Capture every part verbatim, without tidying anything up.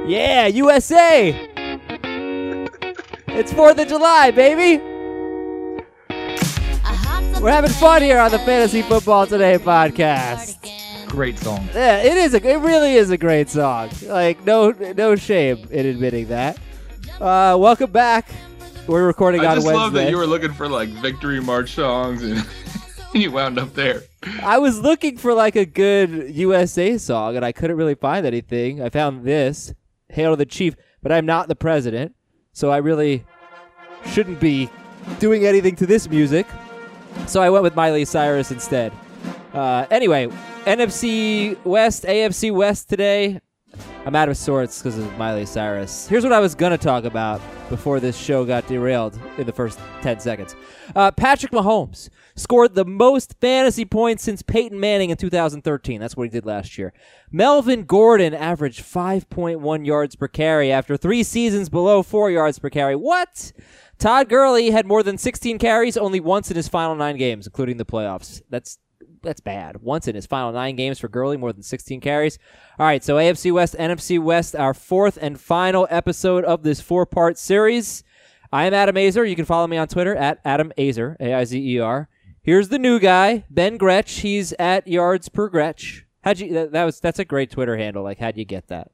Yeah, U S A! It's fourth of July, baby! We're having fun here on the Fantasy Football Today podcast. Great song. Yeah, it is. A, it really is a great song. Like, no no shame in admitting that. Uh, welcome back. We're recording I on just Wednesday. love that you were looking for, like, victory march songs, and you wound up there. I was looking for, like, a good U S A song, and I couldn't really find anything. I found this, Hail to the Chief, but I'm not the president, so I really shouldn't be doing anything to this music. So I went with Miley Cyrus instead. Uh, anyway, N F C West, A F C West today. I'm out of sorts because of Miley Cyrus. Here's what I was going to talk about before this show got derailed in the first ten seconds. Uh, Patrick Mahomes scored the most fantasy points since Peyton Manning in two thousand thirteen. That's what he did last year. Melvin Gordon averaged five point one yards per carry after three seasons below four yards per carry. What? Todd Gurley had more than sixteen carries only once in his final nine games, including the playoffs. That's that's bad. Once in his final nine games for Gurley, more than sixteen carries. All right, so A F C West, N F C West, our fourth and final episode of this four-part series. I am Adam Azer. You can follow me on Twitter at Adam Azer, A I Z E R. Here's the new guy, Ben Gretch. He's at yards per Gretch. How'd you? That, that was that's a great Twitter handle. Like, how'd you get that?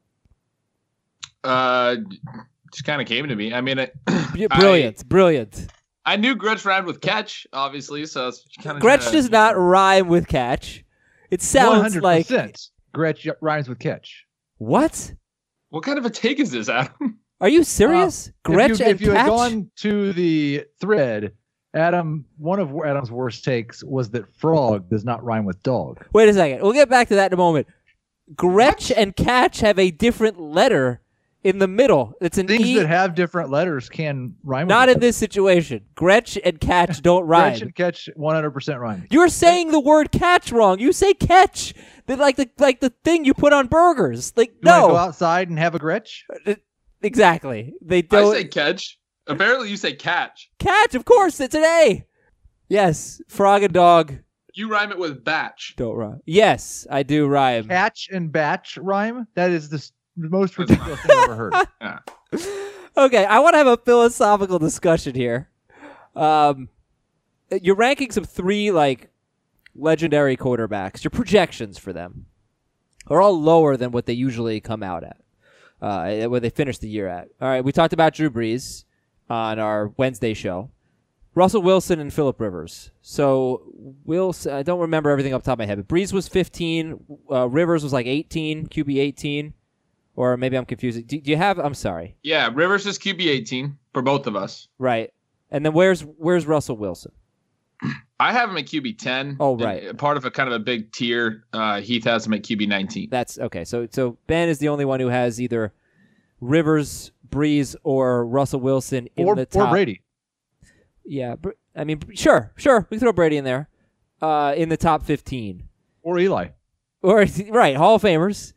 Uh, just kind of came to me. I mean, it, brilliant, I, brilliant. I knew Gretch rhymed with catch, obviously, so it's kind of Gretch does not rhyme with catch. It sounds one hundred percent like Gretch rhymes with catch. What? What kind of a take is this, Adam? Are you serious? Uh, Gretch if you, and if you catch? had gone to the thread, Adam, one of Adam's worst takes was that frog does not rhyme with dog. Wait a second. We'll get back to that in a moment. Gretch what? and catch have a different letter in the middle. It's an Things E. that have different letters can rhyme. Not with in this situation. Gretch and catch don't rhyme. Gretch and catch one hundred percent rhyme. You're saying the word catch wrong. You say catch. The, like the like the thing you put on burgers. Like you no. Go outside and have a Gretch. Exactly. They don't. I say catch. Apparently, you say catch. Catch, of course. It's an A. Yes, frog and dog. You rhyme it with batch. Don't rhyme. Yes, I do rhyme. Catch and batch rhyme. That is the The most ridiculous thing I've ever heard. Yeah. Okay, I want to have a philosophical discussion here. Um, your rankings of three like legendary quarterbacks, your projections for them, are all lower than what they usually come out at, uh, what they finish the year at. All right, we talked about Drew Brees on our Wednesday show. Russell Wilson and Phillip Rivers. So Wilson, I don't remember everything off the top of my head, but Brees was fifteen, uh, Rivers was like eighteen, Q B eighteen. Or maybe I'm confusing. Do, do you have? I'm sorry. Yeah, Rivers is Q B eighteen for both of us. Right. And then where's where's Russell Wilson? I have him at Q B ten. Oh, right. And part of a kind of a big tier. Uh, Heath has him at Q B nineteen. That's okay. So so Ben is the only one who has either Rivers, Brees, or Russell Wilson in or, the top. Or Brady. Yeah. I mean, sure, sure. We can throw Brady in there. Uh, in the top fifteen. Or Eli. Or right, Hall of Famers.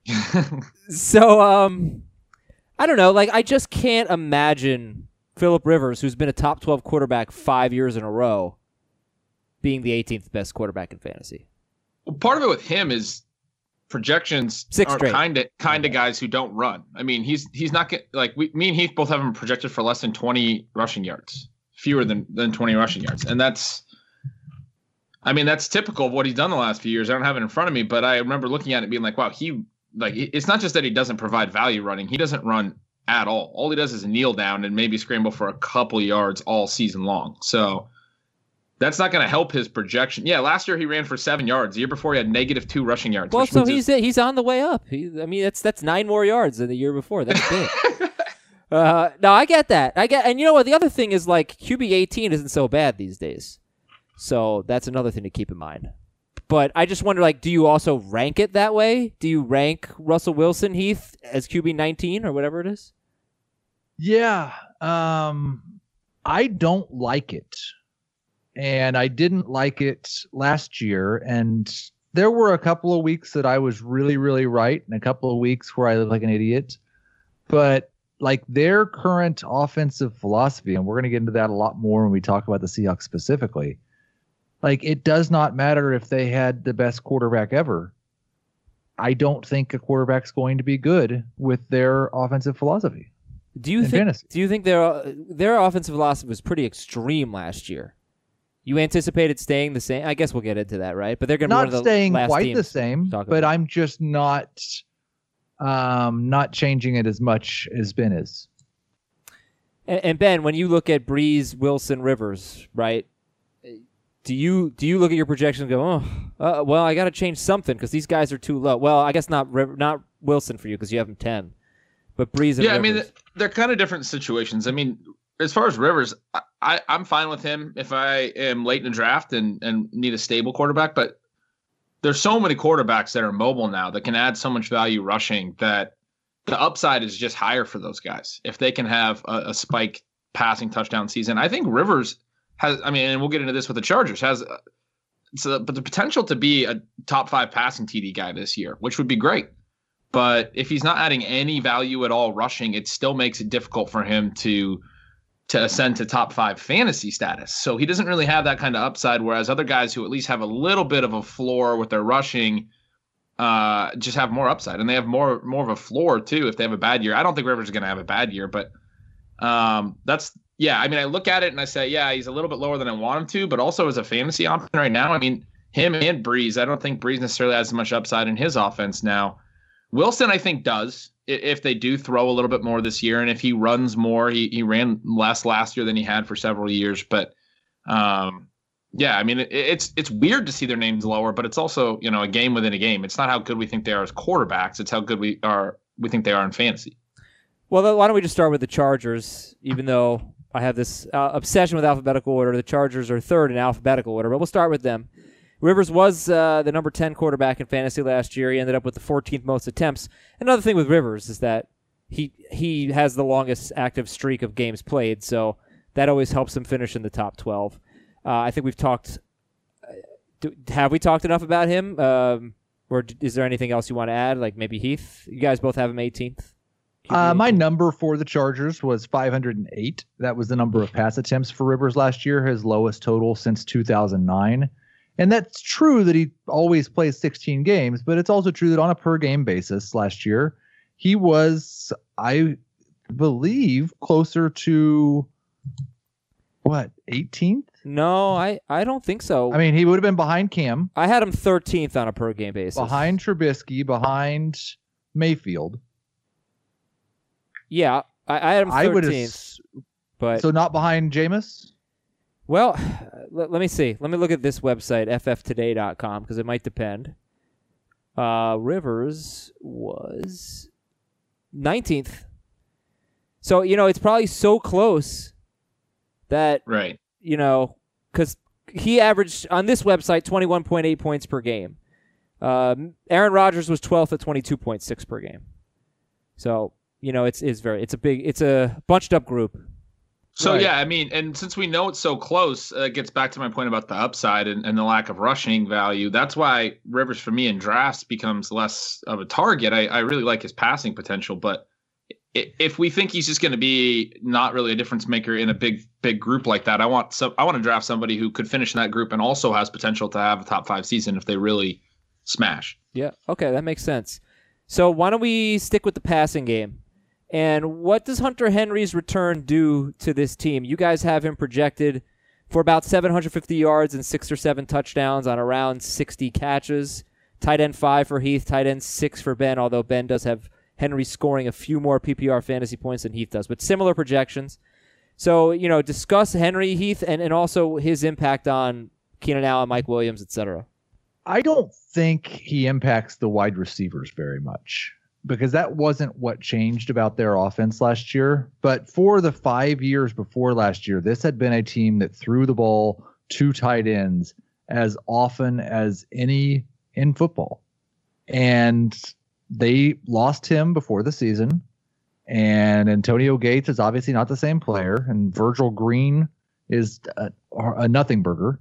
So, um, I don't know. Like, I just can't imagine Phillip Rivers, who's been a top twelve quarterback five years in a row, being the eighteenth best quarterback in fantasy. Well, part of it with him is projections Six are straight. kind of kind of guys who don't run. I mean, he's he's not get, like we, me and Heath both have him projected for less than twenty rushing yards, fewer than than twenty rushing yards, and that's. I mean, that's typical of what he's done the last few years. I don't have it in front of me, but I remember looking at it and being like, wow, he. Like, it's not just that he doesn't provide value running. He doesn't run at all. All he does is kneel down and maybe scramble for a couple yards all season long. So that's not going to help his projection. Yeah, last year he ran for seven yards. The year before he had negative two rushing yards. Well, so he's his... he's on the way up. He, I mean, that's that's nine more yards than the year before. That's big. uh, no, I get that. I get, and you know what? The other thing is like Q B eighteen isn't so bad these days. So that's another thing to keep in mind. But I just wonder, like, do you also rank it that way? Do you rank Russell Wilson, Heath, as Q B nineteen or whatever it is? Yeah. Um, I don't like it. And I didn't like it last year. And there were a couple of weeks that I was really, really right, and a couple of weeks where I lived like an idiot. But, like, their current offensive philosophy, and we're going to get into that a lot more when we talk about the Seahawks specifically, like, it does not matter if they had the best quarterback ever. I don't think a quarterback's going to be good with their offensive philosophy. Do you think? Fantasy. Do you think their their offensive philosophy was pretty extreme last year? You anticipated staying the same? I guess we'll get into that, right? But they're going to be one of the staying last quite teams the same. But about. I'm just not, um, not changing it as much as Ben is. And, and Ben, when you look at Breeze, Wilson, Rivers, right? Do you do you look at your projections and go, oh, uh, well, I got to change something because these guys are too low? Well, I guess not not Wilson for you because you have him ten, but Breeze and yeah, Rivers. I mean they're kind of different situations. I mean, as far as Rivers, I, I I'm fine with him if I am late in the draft and and need a stable quarterback. But there's so many quarterbacks that are mobile now that can add so much value rushing that the upside is just higher for those guys if they can have a, a spike passing touchdown season. I think Rivers has, I mean, and we'll get into this with the Chargers, has uh, so, but the potential to be a top five passing T D guy this year, which would be great. But if he's not adding any value at all rushing, it still makes it difficult for him to to ascend to top five fantasy status. So he doesn't really have that kind of upside, whereas other guys who at least have a little bit of a floor with their rushing uh, just have more upside. And they have more more of a floor, too, if they have a bad year. I don't think Rivers is going to have a bad year, but um, that's – yeah, I mean, I look at it and I say, yeah, he's a little bit lower than I want him to, but also as a fantasy option right now, I mean, him and Breeze, I don't think Breeze necessarily has as much upside in his offense now. Wilson, I think, does if they do throw a little bit more this year, and if he runs more. He he ran less last year than he had for several years, but um, yeah, I mean, it, it's it's weird to see their names lower, but it's also, you know, a game within a game. It's not how good we think they are as quarterbacks; it's how good we are we think they are in fantasy. Well, then why don't we just start with the Chargers, even though I have this uh, obsession with alphabetical order. The Chargers are third in alphabetical order, but we'll start with them. Rivers was uh, the number ten quarterback in fantasy last year. He ended up with the fourteenth most attempts. Another thing with Rivers is that he he has the longest active streak of games played, so that always helps him finish in the top twelve. Uh, I think we've talked – do, have we talked enough about him? Um, or d- is there anything else you want to add, like maybe Heath? You guys both have him eighteenth? Uh, my number for the Chargers was five hundred eight. That was the number of pass attempts for Rivers last year, his lowest total since two thousand nine. And that's true that he always plays sixteen games, but it's also true that on a per game basis last year, he was, I believe, closer to what, eighteenth? No, I, I don't think so. I mean, he would have been behind Cam. I had him thirteenth on a per game basis. Behind Trubisky, behind Mayfield. Yeah, I, I had him thirteenth. I but so not behind Jameis? Well, let, let me see. Let me look at this website, f f today dot com, because it might depend. Uh, Rivers was nineteenth. So, you know, it's probably so close that, right. you know, because he averaged on this website twenty-one point eight points per game. Um, Aaron Rodgers was twelfth at twenty-two point six per game. So, you know, it's it's very it's a big it's a bunched up group. So, right. yeah, I mean, and since we know it's so close, uh, it gets back to my point about the upside and, and the lack of rushing value. That's why Rivers, for me, in drafts becomes less of a target. I, I really like his passing potential, but if we think he's just going to be not really a difference maker in a big, big group like that, I want some, I want to draft somebody who could finish in that group and also has potential to have a top five season if they really smash. Yeah, okay, that makes sense. So why don't we stick with the passing game? And what does Hunter Henry's return do to this team? You guys have him projected for about seven hundred fifty yards and six or seven touchdowns on around sixty catches. Tight end five for Heath, tight end six for Ben, although Ben does have Henry scoring a few more P P R fantasy points than Heath does, but similar projections. So, you know, discuss Henry, Heath, and, and also his impact on Keenan Allen, Mike Williams, et cetera. I don't think he impacts the wide receivers very much, because that wasn't what changed about their offense last year. But for the five years before last year, this had been a team that threw the ball to tight ends as often as any in football. And they lost him before the season. And Antonio Gates is obviously not the same player. And Virgil Green is a, a nothing burger.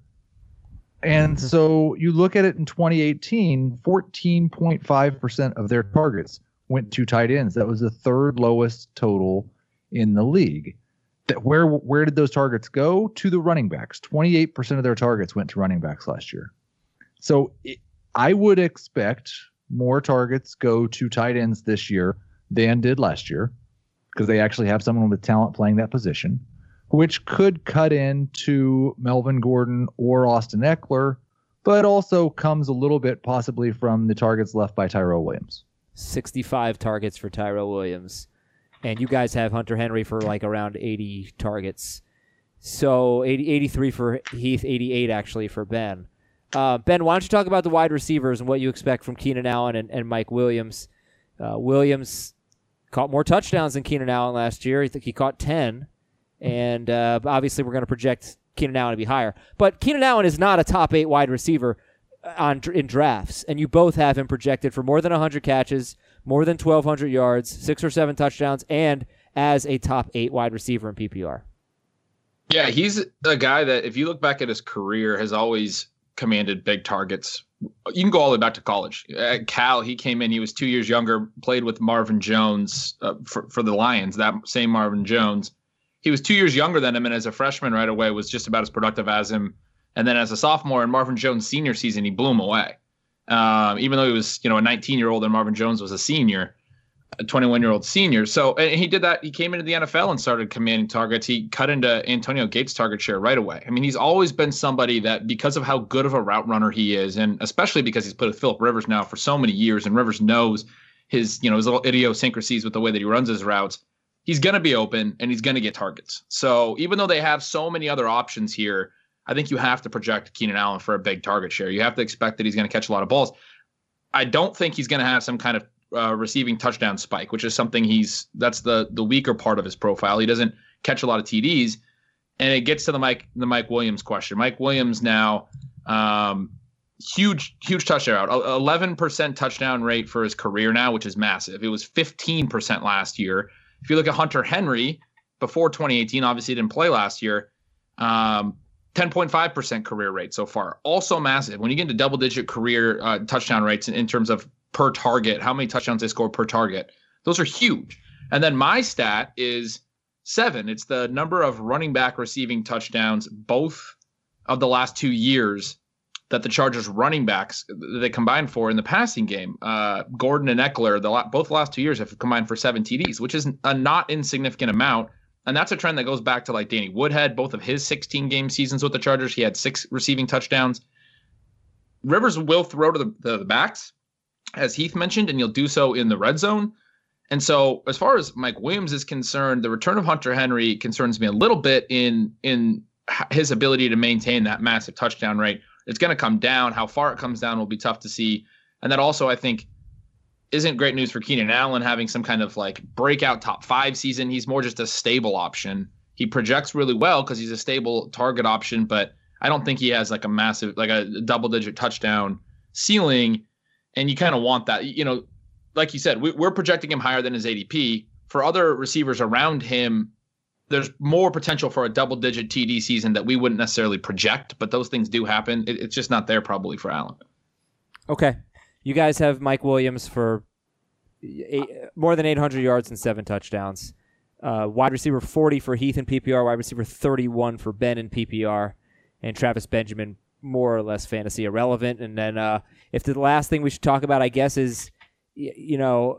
And so you look at it in twenty eighteen, fourteen point five percent of their targets went to tight ends. That was the third lowest total in the league. That where where did those targets go? To the running backs. twenty-eight percent of their targets went to running backs last year. So it, I would expect more targets go to tight ends this year than did last year, because they actually have someone with talent playing that position, which could cut into Melvin Gordon or Austin Eckler, but also comes a little bit possibly from the targets left by Tyrell Williams. sixty-five targets for Tyrell Williams. And you guys have Hunter Henry for like around eighty targets. So eighty, eighty-three for Heath, eighty-eight actually for Ben. Uh, Ben, why don't you talk about the wide receivers and what you expect from Keenan Allen and, and Mike Williams? Uh, Williams caught more touchdowns than Keenan Allen last year. I think he caught ten. And uh, obviously we're going to project Keenan Allen to be higher. But Keenan Allen is not a top eight wide receiver on in drafts. And you both have him projected for more than one hundred catches, more than twelve hundred yards, six or seven touchdowns, and as a top eight wide receiver in P P R. Yeah, he's a guy that, if you look back at his career, has always commanded big targets. You can go all the way back to college. At Cal, he came in, he was two years younger, played with Marvin Jones uh, for, for the Lions, that same Marvin Jones. He was two years younger than him, and as a freshman right away was just about as productive as him. And then as a sophomore in Marvin Jones' senior season, he blew him away. Um, even though he was, you know, a nineteen-year-old and Marvin Jones was a senior, a twenty-one-year-old senior. So and he did that. He came into the N F L and started commanding targets. He cut into Antonio Gates' target share right away. I mean, he's always been somebody that, because of how good of a route runner he is, and especially because he's played with Phillip Rivers now for so many years, and Rivers knows his, you know, his little idiosyncrasies with the way that he runs his routes, he's going to be open and he's going to get targets. So even though they have so many other options here, I think you have to project Keenan Allen for a big target share. You have to expect that he's going to catch a lot of balls. I don't think he's going to have some kind of uh, receiving touchdown spike, which is something he's that's the the weaker part of his profile. He doesn't catch a lot of T Ds, and it gets to the Mike the Mike Williams question. Mike Williams now, um, huge huge touchdown route, eleven percent touchdown rate for his career now, which is massive. It was fifteen percent last year. If you look at Hunter Henry before twenty eighteen, obviously he didn't play last year. Um, ten point five percent career rate so far. Also massive. When you get into double-digit career uh, touchdown rates in, in terms of per target, how many touchdowns they score per target, those are huge. And then my stat is seven. It's the number of running back receiving touchdowns both of the last two years that the Chargers running backs, they combined for in the passing game. Uh, Gordon and Eckler, the both the last two years have combined for seven T Ds, which is a not insignificant amount. And that's a trend that goes back to like Danny Woodhead, both of his sixteen game seasons with the Chargers. He had six receiving touchdowns. Rivers will throw to the, the, the backs, as Heath mentioned, and he'll do so in the red zone. And so as far as Mike Williams is concerned, the return of Hunter Henry concerns me a little bit in, in his ability to maintain that massive touchdown rate. It's going to come down. How far it comes down will be tough to see. And that also, I think, isn't great news for Keenan Allen having some kind of like breakout top five season. He's more just a stable option. He projects really well because he's a stable target option, but I don't think he has like a massive, like a double digit touchdown ceiling. And you kind of want that, you know, like you said, we, we're projecting him higher than his A D P. For other receivers around him, there's more potential for a double digit T D season that we wouldn't necessarily project, but those things do happen. It, it's just not there probably for Allen. Okay. You guys have Mike Williams for eight, more than eight hundred yards and seven touchdowns. Uh, wide receiver forty for Heath in P P R, wide receiver thirty-one for Ben in P P R, and Travis Benjamin more or less fantasy irrelevant. And then uh, if the last thing we should talk about, I guess, is, you know,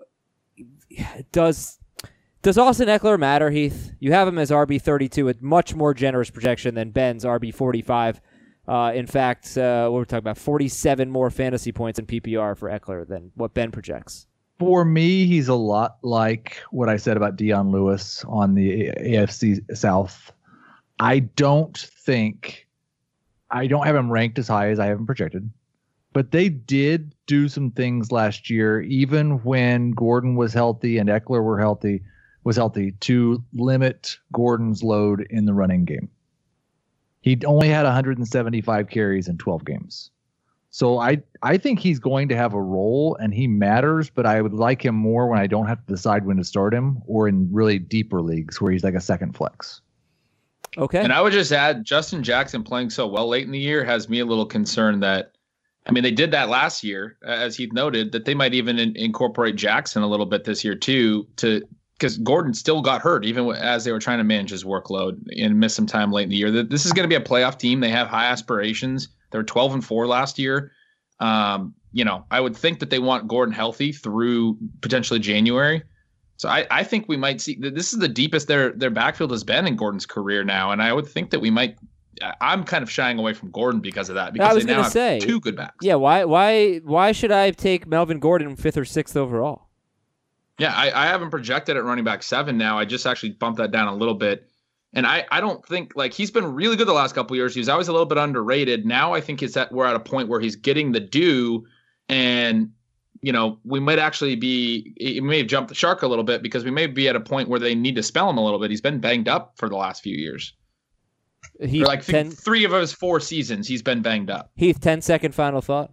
does does Austin Eckler matter, Heath? You have him as R B thirty-two, a much more generous projection than Ben's R B forty-five. Uh, in fact, uh, what we're talking about, forty-seven more fantasy points in P P R for Eckler than what Ben projects. For me, he's a lot like what I said about Dion Lewis on the A F C South. I don't think, I don't have him ranked as high as I have him projected, but they did do some things last year, even when Gordon was healthy and Eckler were healthy, was healthy, to limit Gordon's load in the running game. He only had one hundred seventy-five carries in twelve games. So I, I think he's going to have a role and he matters, but I would like him more when I don't have to decide when to start him, or in really deeper leagues where he's like a second flex. Okay. And I would just add, Justin Jackson playing so well late in the year has me a little concerned that, I mean, they did that last year, as Heath noted, that they might even in, incorporate Jackson a little bit this year too, to because Gordon still got hurt even as they were trying to manage his workload and miss some time late in the year. This is going to be a playoff team. They have high aspirations. They were twelve and four last year. Um, you know, I would think that they want Gordon healthy through potentially January. So I, I think we might see that this is the deepest their their backfield has been in Gordon's career now, and I would think that we might. I'm kind of shying away from Gordon because of that. Because I was they now going to say have two good backs. Yeah, why why why should I take Melvin Gordon fifth or sixth overall? Yeah, I, I haven't projected at running back seven now. I just actually bumped that down a little bit. And I, I don't think like he's been really good the last couple of years. He was always a little bit underrated. Now I think it's at we're at a point where he's getting the due, and you know we might actually be he may have jumped the shark a little bit because we may be at a point where they need to spell him a little bit. He's been banged up for the last few years. Heath, for like th- ten, three of his four seasons, he's been banged up. Heath, ten second final thought.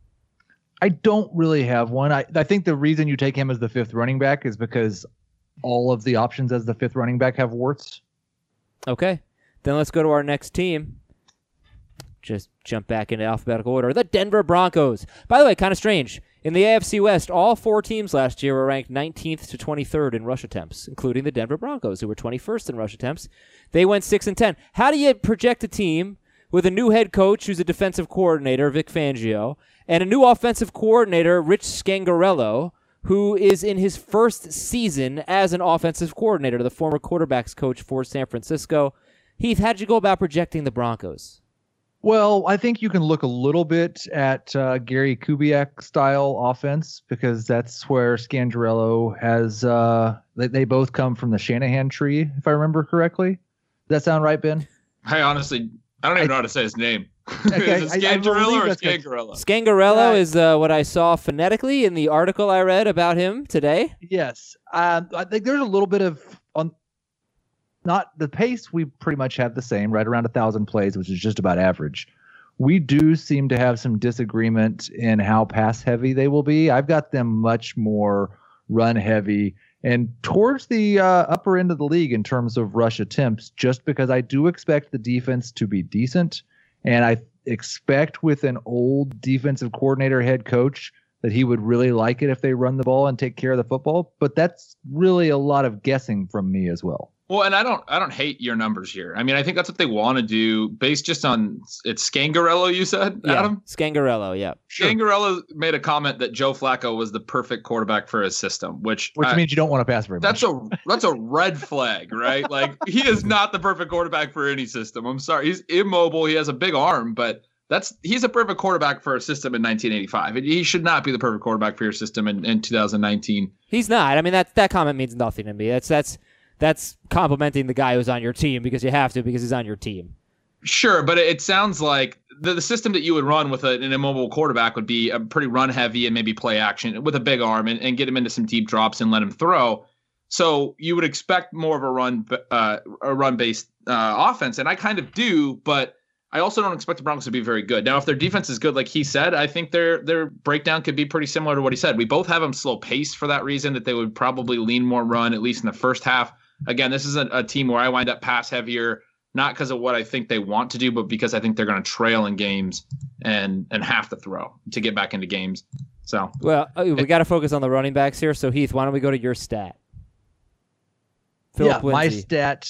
I don't really have one. I, I think the reason you take him as the fifth running back is because all of the options as the fifth running back have warts. Okay, then let's go to our next team. Just jump back into alphabetical order. The Denver Broncos. By the way, kind of strange. In the A F C West, all four teams last year were ranked nineteenth to twenty-third in rush attempts, including the Denver Broncos, who were twenty-first in rush attempts. They went six and ten. How do you project a team with a new head coach who's a defensive coordinator, Vic Fangio, and a new offensive coordinator, Rich Scangarello, who is in his first season as an offensive coordinator, the former quarterbacks coach for San Francisco? Heath, how'd you go about projecting the Broncos? Well, I think you can look a little bit at uh, Gary Kubiak style offense because that's where Scangarello has. Uh, they, they both come from the Shanahan tree, if I remember correctly. Does that sound right, Ben? I honestly, I don't even I, know how to say his name. Okay, is it Scangarello or Scangarello? Scangarello right. is uh, what I saw phonetically in the article I read about him today. Yes, um, I think there's a little bit of on. Not the pace, we pretty much have the same, right around a thousand plays, which is just about average. We do seem to have some disagreement in how pass heavy they will be. I've got them much more run heavy and towards the uh, upper end of the league in terms of rush attempts, just because I do expect the defense to be decent. And I expect with an old defensive coordinator head coach that he would really like it if they run the ball and take care of the football. But that's really a lot of guessing from me as well. Well, and I don't, I don't hate your numbers here. I mean, I think that's what they want to do, based just on it's Scangarello. You said, yeah, Adam? Scangarello, yeah. Scangarello sure. made a comment that Joe Flacco was the perfect quarterback for his system, which which I, means you don't want to pass very much. That's a that's a red flag, right? Like he is not the perfect quarterback for any system. I'm sorry, he's immobile. He has a big arm, but that's he's a perfect quarterback for a system in nineteen eighty-five. He should not be the perfect quarterback for your system in, in two thousand nineteen. He's not. I mean, that that comment means nothing to me. That's that's. That's complimenting the guy who's on your team because you have to because he's on your team. Sure, but it sounds like the, the system that you would run with a, an immobile quarterback would be a pretty run heavy and maybe play action with a big arm and, and get him into some deep drops and let him throw. So you would expect more of a run uh, a run based uh, offense, and I kind of do, but I also don't expect the Broncos to be very good. Now, if their defense is good, like he said, I think their their breakdown could be pretty similar to what he said. We both have them slow pace for that reason, that they would probably lean more run, at least in the first half. Again, this is a, a team where I wind up pass heavier, not because of what I think they want to do, but because I think they're going to trail in games and and have to throw to get back into games. So, well, we got to focus on the running backs here. So, Heath, why don't we go to your stat? Phillip yeah, Lindsay. My stat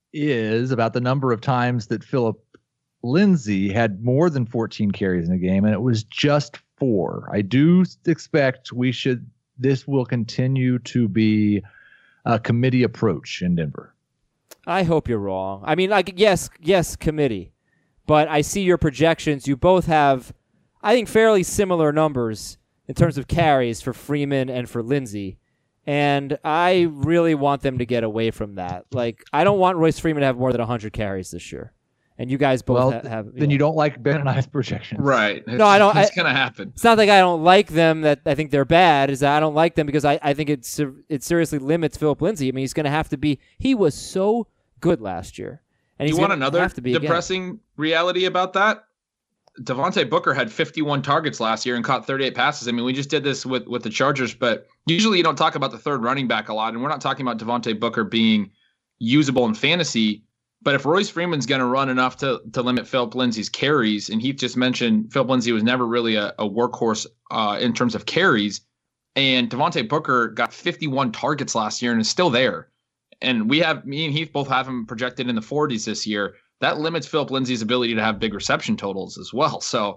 is about the number of times that Phillip Lindsay had more than fourteen carries in a game, and it was just four. I do expect we should. This will continue to be a committee approach in Denver. I hope you're wrong. I mean, like, yes, yes, committee. But I see your projections. You both have, I think, fairly similar numbers in terms of carries for Freeman and for Lindsay. And I really want them to get away from that. Like, I don't want Royce Freeman to have more than one hundred carries this year. And you guys both well, ha- have. You then know. you don't like Ben and I's projections, right? It's, no, I don't. It's I, gonna happen. It's not like I don't like them. That I think they're bad. Is that I don't like them because I, I think it's it seriously limits Phillip Lindsay. I mean, he's going to have to be. He was so good last year, and he's you want gonna another have to be depressing again. reality about that? Devontae Booker had fifty-one targets last year and caught thirty-eight passes. I mean, we just did this with with the Chargers, but usually you don't talk about the third running back a lot, and we're not talking about Devontae Booker being usable in fantasy. But if Royce Freeman's going to run enough to to limit Phillip Lindsay's carries, and Heath just mentioned Phillip Lindsay was never really a, a workhorse uh, in terms of carries, and Devontae Booker got fifty-one targets last year and is still there. And we have, me and Heath both have him projected in the forties this year. That limits Phillip Lindsay's ability to have big reception totals as well. So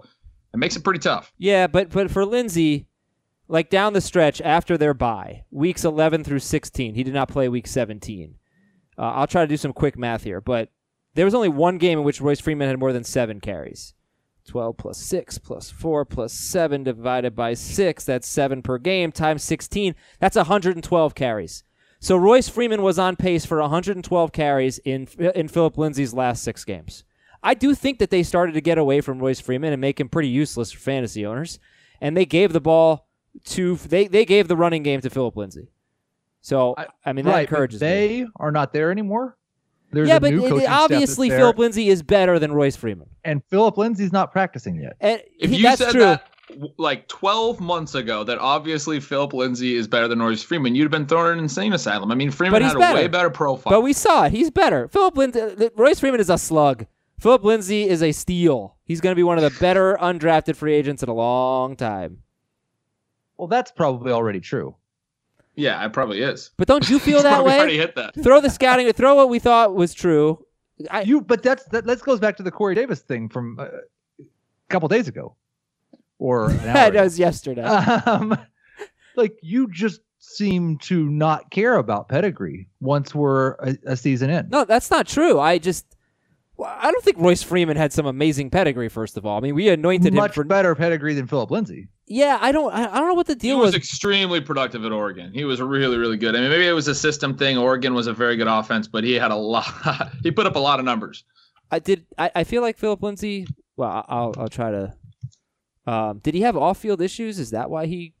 It makes it pretty tough. Yeah, but but for Lindsey, like down the stretch after their bye, weeks eleven through sixteen, he did not play week seventeen. Uh, I'll try to do some quick math here, but there was only one game in which Royce Freeman had more than seven carries. twelve plus six plus four plus seven divided by six, that's seven per game, times sixteen, that's one hundred twelve carries. So Royce Freeman was on pace for one hundred twelve carries in in Philip Lindsay's last six games. I do think that they started to get away from Royce Freeman and make him pretty useless for fantasy owners, and they gave the ball to they they gave the running game to Philip Lindsay. So I, I mean that right, encourages but they me. are not there anymore. There's yeah, a but new it, coaching staff obviously that's Philip there, Lindsay is better than Royce Freeman, and Philip Lindsay's not practicing yet. and If he, you that's said true. that like twelve months ago, that obviously Philip Lindsay is better than Royce Freeman, you'd have been thrown in an insane asylum. I mean, Freeman But he's had a better. way better profile. But we saw it. He's better. Philip Lindsay, Royce Freeman is a slug. Philip Lindsay is a steal. He's going to be one of the better undrafted free agents in a long time. Well, that's probably already true. yeah, it probably is. But don't you feel He's that probably way? already hit that. Throw the scouting. Throw what we thought was true. I, You, but that's that. Let's goes back to the Corey Davis thing from uh, a couple days ago, or an hour that ago. was yesterday. Um, like you just seem to not care about pedigree once we're a, a season in. No, that's not true. I just, well, I don't think Royce Freeman had some amazing pedigree. First of all, I mean, we anointed Much him for. better pedigree than Philip Lindsay. Yeah, I don't. I, I don't know what the He deal was was. extremely productive at Oregon. He was really, really good. I mean, maybe it was a system thing. Oregon was a very good offense, but he had a lot. He put up a lot of numbers. I did. I, I feel like Philip Lindsay. Well, I'll I'll try to. Um, did he have off-field issues? Is that why he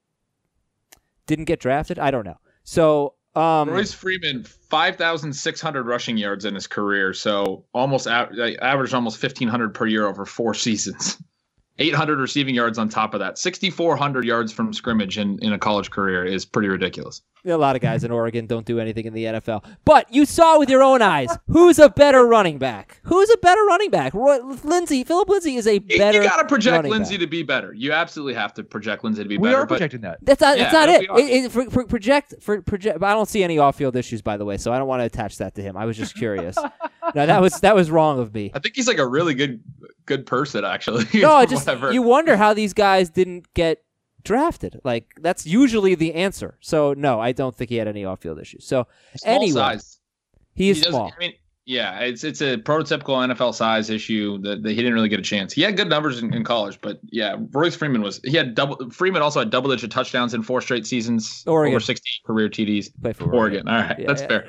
didn't get drafted? I don't know. So, um, Royce Freeman, five thousand six hundred rushing yards in his career, so almost a- like, averaged almost fifteen hundred per year over four seasons. eight hundred receiving yards on top of that. sixty-four hundred yards from scrimmage in, in a college career is pretty ridiculous. a lot of guys in Oregon don't do anything in the N F L. But you saw with your own eyes who's a better running back. Who's a better running back? Roy, Lindsay, Philip Lindsay is a better. You got to project running Lindsay back. to be better. You absolutely have to project Lindsay to be We better. are but projecting that. That's not. That's Yeah, not no, it. we are. It- it- for, for project for project. But I don't see any off-field issues, by the way. So I don't want to attach that to him. I was just curious. No, that was that was wrong of me. I think he's like a really good good person, actually. No, I from just what I've heard. you wonder how these guys didn't get drafted. Like that's usually the answer. So no, I don't think he had any off-field issues. So Small anyway, size. he is He doesn't- small. I mean, yeah, it's it's a prototypical N F L size issue that, that he didn't really get a chance. He had good numbers in, in college, but yeah, Royce Freeman was he had double. Freeman also had double-digit touchdowns in four straight seasons, Oregon. over sixty career T Ds. Play for Oregon. All right, Yeah. that's fair.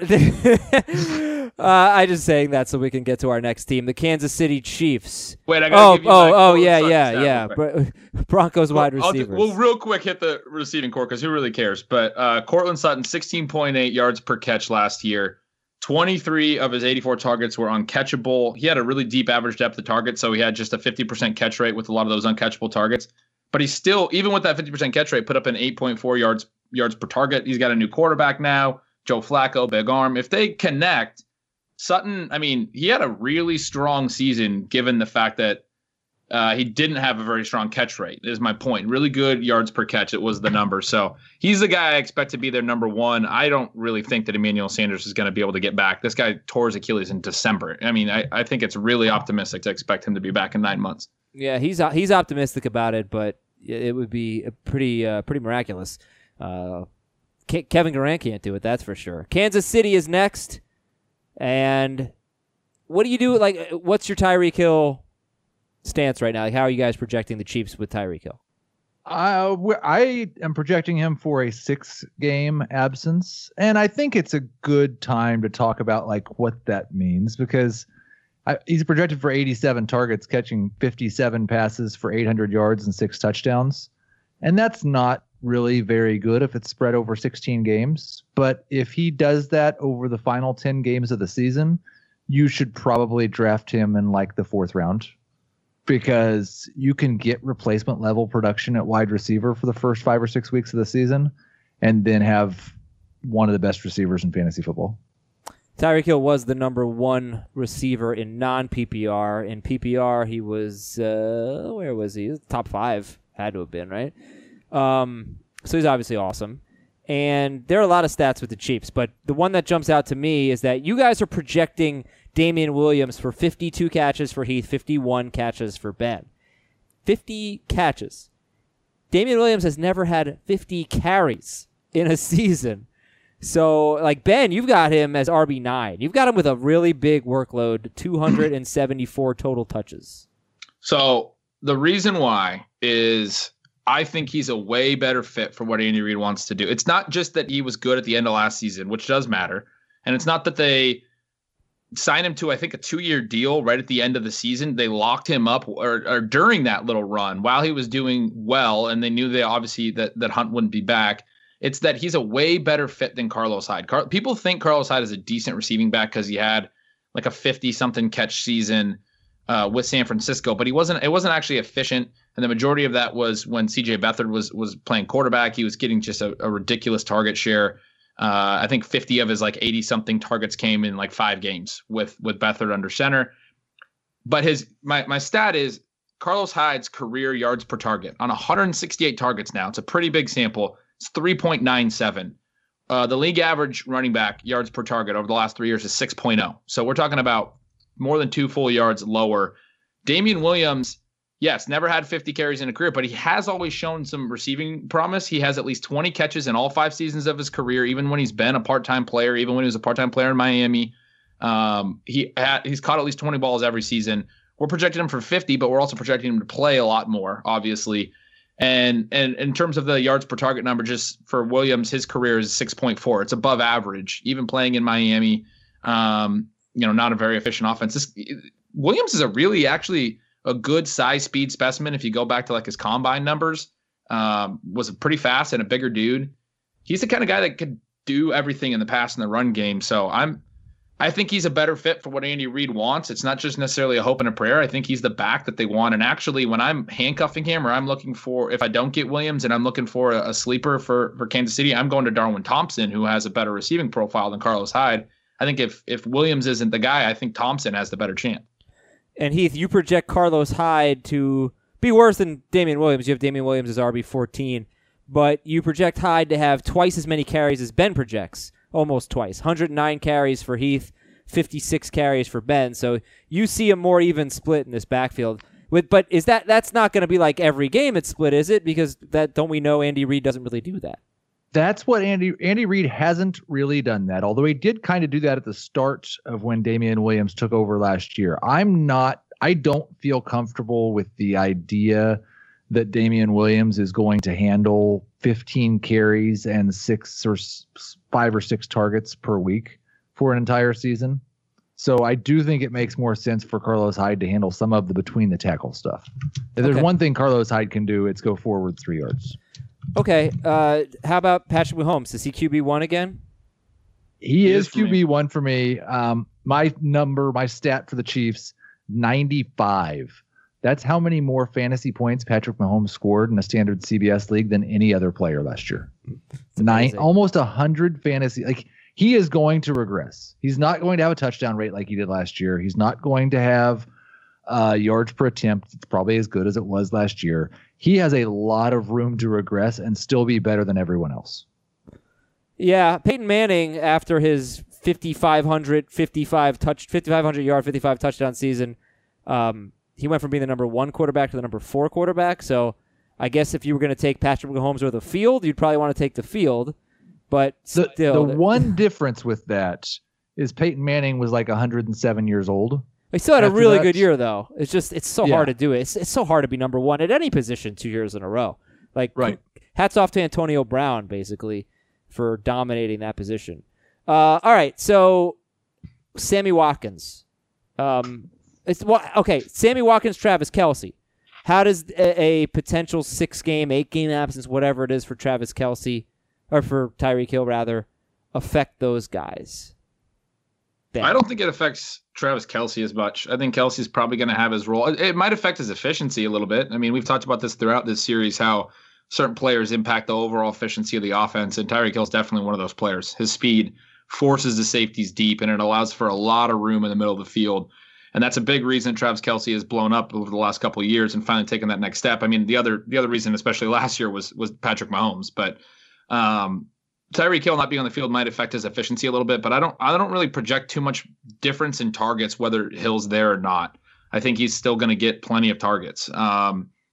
uh, I just saying that so we can get to our next team, the Kansas City Chiefs. Wait, I gotta Oh, give you my oh, oh, quote yeah, on yeah, stat yeah. real quick. Bro- Broncos wide I'll do- receivers. we'll real quick hit the receiving core because who really cares? But uh, Cortland Sutton, sixteen point eight yards per catch last year. twenty-three of his eighty-four targets were uncatchable. He had a really deep average depth of target, so he had just a fifty percent catch rate with a lot of those uncatchable targets. But he still, even with that fifty percent catch rate, put up an eight point four yards yards per target. He's got a new quarterback now, Joe Flacco, big arm. If they connect, Sutton, I mean, he had a really strong season given the fact that uh, he didn't have a very strong catch rate, is my point. Really good yards per catch. It was the number. So he's the guy I expect to be their number one. I don't really think that Emmanuel Sanders is going to be able to get back. This guy tore his Achilles in December. I mean, I, I think it's really optimistic to expect him to be back in nine months. Yeah, he's he's optimistic about it, but it would be pretty uh, pretty miraculous. Uh, Ke- Kevin Durant can't do it, that's for sure. Kansas City is next, and what do you do? Like, what's your Tyreek Hill stance right now? Like, how are you guys projecting the Chiefs with Tyreek Hill? Uh, we- I am projecting him for a six-game absence, and I think it's a good time to talk about like what that means because I, he's projected for eighty-seven targets, catching fifty-seven passes for eight hundred yards and six touchdowns, and that's not really very good if it's spread over sixteen games. But if he does that over the final ten games of the season, you should probably draft him in like the fourth round. Because you can get replacement level production at wide receiver for the first five or six weeks of the season and then have one of the best receivers in fantasy football. Tyreek Hill was the number one receiver in non-P P R. In P P R, he was, uh, where was he? He was top five. Had to have been, right? Um, so he's obviously awesome. And there are a lot of stats with the Chiefs, but the one that jumps out to me is that you guys are projecting Damian Williams for fifty-two catches for Heath, fifty-one catches for Ben. fifty catches. Damian Williams has never had fifty carries in a season. So, like, Ben, you've got him as R B nine. You've got him with a really big workload, two hundred seventy-four total touches. So, the reason why is I think he's a way better fit for what Andy Reid wants to do. It's not just that he was good at the end of last season, which does matter. And it's not that they signed him to, I think, a two-year deal right at the end of the season. They locked him up or, or during that little run while he was doing well, and they knew they obviously that, that Hunt wouldn't be back. It's that he's a way better fit than Carlos Hyde. Car- People think Carlos Hyde is a decent receiving back because he had like a fifty-something catch season uh, with San Francisco, but he wasn't. It wasn't actually efficient, and the majority of that was when C J Beathard was was playing quarterback. He was getting just a, a ridiculous target share. Uh, I think fifty of his like eighty-something targets came in like five games with with Beathard under center. But his my my stat is Carlos Hyde's career yards per target on one hundred sixty-eight targets now. It's a pretty big sample. It's three point nine seven. Uh, the league average running back yards per target over the last three years is six point oh. So we're talking about more than two full yards lower. Damian Williams, yes, never had fifty carries in a career, but he has always shown some receiving promise. He has at least twenty catches in all five seasons of his career, even when he's been a part-time player, even when he was a part-time player in Miami. Um, he had, he's caught at least twenty balls every season. We're projecting him for fifty, but we're also projecting him to play a lot more, obviously. And and in terms of the yards per target number, just for Williams, his career is six point four. It's above average, even playing in Miami. Um, you know, not a very efficient offense. This, Williams is a really actually a good size speed specimen. If you go back to like his combine numbers, um, was pretty fast and a bigger dude. He's the kind of guy that could do everything in the pass and the run game. So I'm. I think he's a better fit for what Andy Reid wants. It's not just necessarily a hope and a prayer. I think he's the back that they want. And actually, when I'm handcuffing him or I'm looking for, if I don't get Williams and I'm looking for a, a sleeper for, for Kansas City, I'm going to Darwin Thompson, who has a better receiving profile than Carlos Hyde. I think if if Williams isn't the guy, I think Thompson has the better chance. And Heath, you project Carlos Hyde to be worse than Damian Williams. You have Damian Williams as R B fourteen, but you project Hyde to have twice as many carries as Ben projects. Almost twice. one hundred nine carries for Heath, fifty-six carries for Ben. So you see a more even split in this backfield. With, but is that that's not going to be like every game it's split, is it? Because that don't we know Andy Reid doesn't really do that. That's what Andy Andy Reid hasn't really done that. Although he did kind of do that at the start of when Damian Williams took over last year. I'm not. I don't feel comfortable with the idea that Damian Williams is going to handle fifteen carries and six or five or six targets per week for an entire season. So I do think it makes more sense for Carlos Hyde to handle some of the between the tackle stuff. If there's Okay. one thing Carlos Hyde can do, it's go forward three yards. Okay. Uh, how about Patrick Mahomes? Is he Q B one again? He, He is is for Q B me. one for me. Um, my number, my stat for the Chiefs, ninety-five. That's how many more fantasy points Patrick Mahomes scored in a standard C B S league than any other player last year. Nine, amazing. almost a hundred fantasy. Like he is going to regress. He's not going to have a touchdown rate like he did last year. He's not going to have uh, yards per attempt. It's probably as good as it was last year. He has a lot of room to regress and still be better than everyone else. Yeah, Peyton Manning, after his fifty-five hundred, fifty-five touch, fifty-five hundred yard, fifty-five touchdown season, um, he went from being the number one quarterback to the number four quarterback. So I guess if you were going to take Patrick Mahomes or the field, you'd probably want to take the field. But The, still, the one difference with that is Peyton Manning was like one hundred seven years old. he still had a after really that- good year, though. It's just it's so Yeah. hard to do it. It's, it's so hard to be number one at any position two years in a row. Like, Right. hats off to Antonio Brown, basically, for dominating that position. Uh, all right, so Sammy Watkins. Um, it's well, okay. Sammy Watkins, Travis Kelce. How does a, a potential six-game, eight-game absence, whatever it is for Travis Kelce, or for Tyreek Hill rather, affect those guys? Ben. I don't think it affects Travis Kelce as much. I think Kelsey's probably going to have his role. It, it might affect his efficiency a little bit. I mean, we've talked about this throughout this series, how certain players impact the overall efficiency of the offense, and Tyreek Hill's definitely one of those players. His speed forces the safeties deep, and it allows for a lot of room in the middle of the field. And that's a big reason Travis Kelce has blown up over the last couple of years and finally taken that next step. I mean, the other the other reason, especially last year, was was Patrick Mahomes. But um, Tyreek Hill not being on the field might affect his efficiency a little bit. But I don't I don't really project too much difference in targets whether Hill's there or not. I think he's still going to get plenty of targets. Um,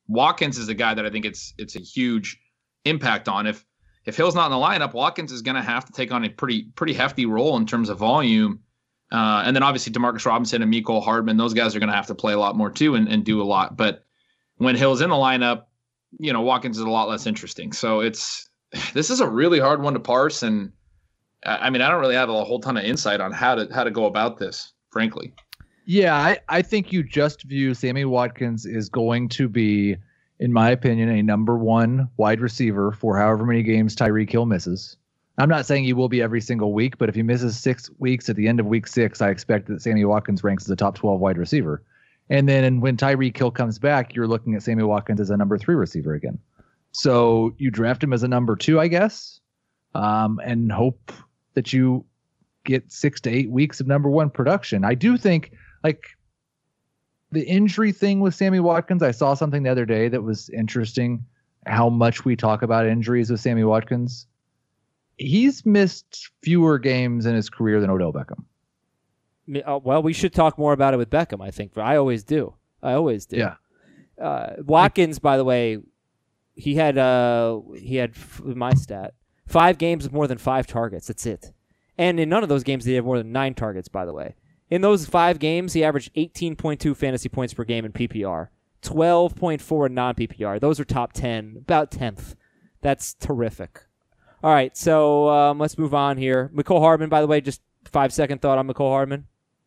Watkins is the guy that I think it's it's a huge impact on. If if Hill's not in the lineup, Watkins is going to have to take on a pretty pretty hefty role in terms of volume. Uh, and then obviously DeMarcus Robinson and Mecole Hardman, those guys are going to have to play a lot more too and, and do a lot. But when Hill's in the lineup, you know, Watkins is a lot less interesting. So it's this is a really hard one to parse. And I mean, I don't really have a whole ton of insight on how to how to go about this, frankly. Yeah, I, I think you just view Sammy Watkins is going to be, in my opinion, a number one wide receiver for however many games Tyreek Hill misses. I'm not saying he will be every single week, but if he misses six weeks at the end of week six, I expect that Sammy Watkins ranks as a top twelve wide receiver. And then when Tyreek Hill comes back, you're looking at Sammy Watkins as a number three receiver again. So you draft him as a number two, I guess, um, and hope that you get six to eight weeks of number one production. I do think, like, the injury thing with Sammy Watkins, I saw something the other day that was interesting, how much we talk about injuries with Sammy Watkins. He's missed fewer games in his career than Odell Beckham. Well, we should talk more about it with Beckham, I think. I always do. I always do. Yeah. Uh, Watkins, by the way, he had, uh, he had my stat, five games with more than five targets. That's it. And in none of those games did he have more than nine targets, by the way. In those five games, he averaged eighteen point two fantasy points per game in P P R, twelve point four in non-P P R. Those are top ten, about tenth. That's terrific. All right, so um, let's move on here. Mecole Hardman, by the way, just five-second thought on Mecole Hardman.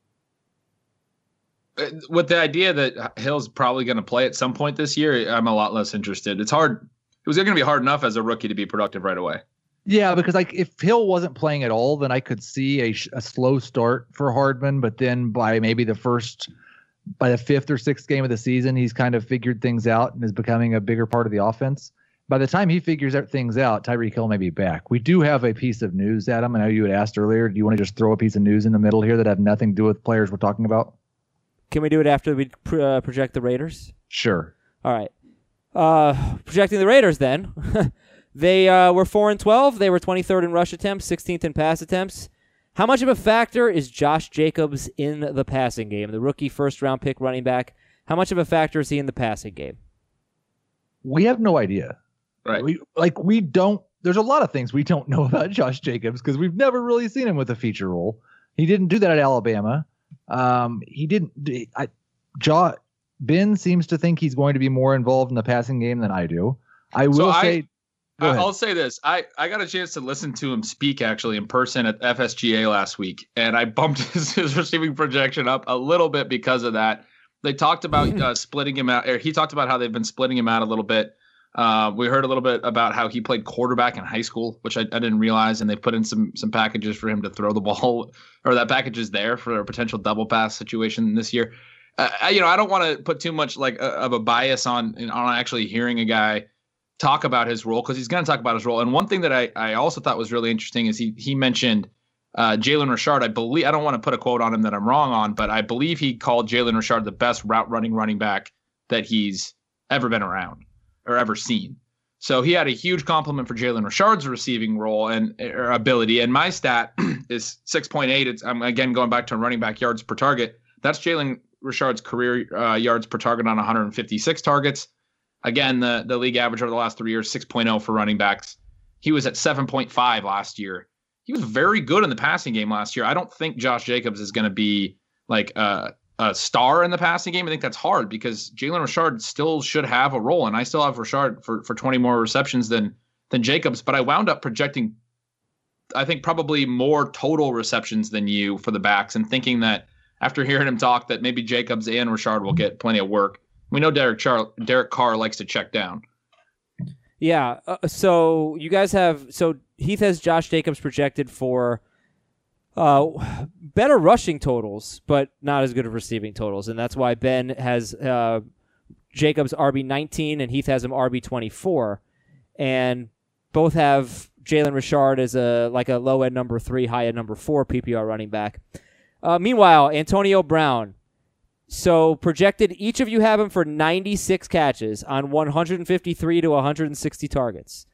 With the idea that Hill's probably going to play at some point this year, I'm a lot less interested. It's hard. It was going to be hard enough as a rookie to be productive right away. Yeah, because like if Hill wasn't playing at all, then I could see a, a slow start for Hardman. But then by maybe the first, by the fifth or sixth game of the season, he's kind of figured things out and is becoming a bigger part of the offense. By the time he figures things out, Tyreek Hill may be back. We do have a piece of news, Adam. I know you had asked earlier. Do you want to just throw a piece of news in the middle here that have nothing to do with players we're talking about? Can we do it after we uh, project the Raiders? Sure. All right. Uh, projecting the Raiders then. They uh, were four and twelve. They were twenty-third in rush attempts, sixteenth in pass attempts. How much of a factor is Josh Jacobs in the passing game? The rookie first-round pick running back. How much of a factor is he in the passing game? We have no idea. Right. We, like, we don't – there's a lot of things we don't know about Josh Jacobs because we've never really seen him with a feature role. He didn't do that at Alabama. Um, he didn't I, – Jo, Ben seems to think he's going to be more involved in the passing game than I do. I will so say I, – I'll say this. I, I got a chance to listen to him speak actually in person at F S G A last week, and I bumped his, his receiving projection up a little bit because of that. They talked about uh, splitting him out. Or he talked about how they've been splitting him out a little bit. Uh, we heard a little bit about how he played quarterback in high school, which I, I didn't realize, and they put in some some packages for him to throw the ball, or that package is there for a potential double pass situation this year. Uh, I, you know, I don't want to put too much like uh, of a bias on on actually hearing a guy talk about his role, because he's going to talk about his role. And one thing that I, I also thought was really interesting is he he mentioned uh, Jalen Richard. I believe, I don't want to put a quote on him that I'm wrong on, but I believe he called Jalen Richard the best route running running back that he's ever been around or ever seen. So he had a huge compliment for Jalen Richard's receiving role and or ability. And my stat is six point eight. It's I'm again going back to running back yards per target. That's Jalen Richard's career uh, yards per target on one hundred fifty-six targets. Again, the, the league average over the last three years, six point oh for running backs. He was at seven point five last year. He was very good in the passing game last year. I don't think Josh Jacobs is going to be like a, a star in the passing game. I think that's hard because Jalen Richard still should have a role, and I still have Richard for, for twenty more receptions than than Jacobs. But I wound up projecting, I think, probably more total receptions than you for the backs, and thinking that after hearing him talk that maybe Jacobs and Richard will get plenty of work. We know Derek Char- Derek Carr likes to check down. Yeah. Uh, so you guys have so Heath has Josh Jacobs projected for uh, better rushing totals, but not as good of receiving totals, and that's why Ben has uh, Jacobs R B nineteen and Heath has him R B twenty-four, and both have Jalen Richard as a like a low end number three, high end number four P P R running back. Uh, meanwhile, Antonio Brown. So projected, each of you have him for ninety-six catches on one hundred fifty-three to one hundred sixty targets.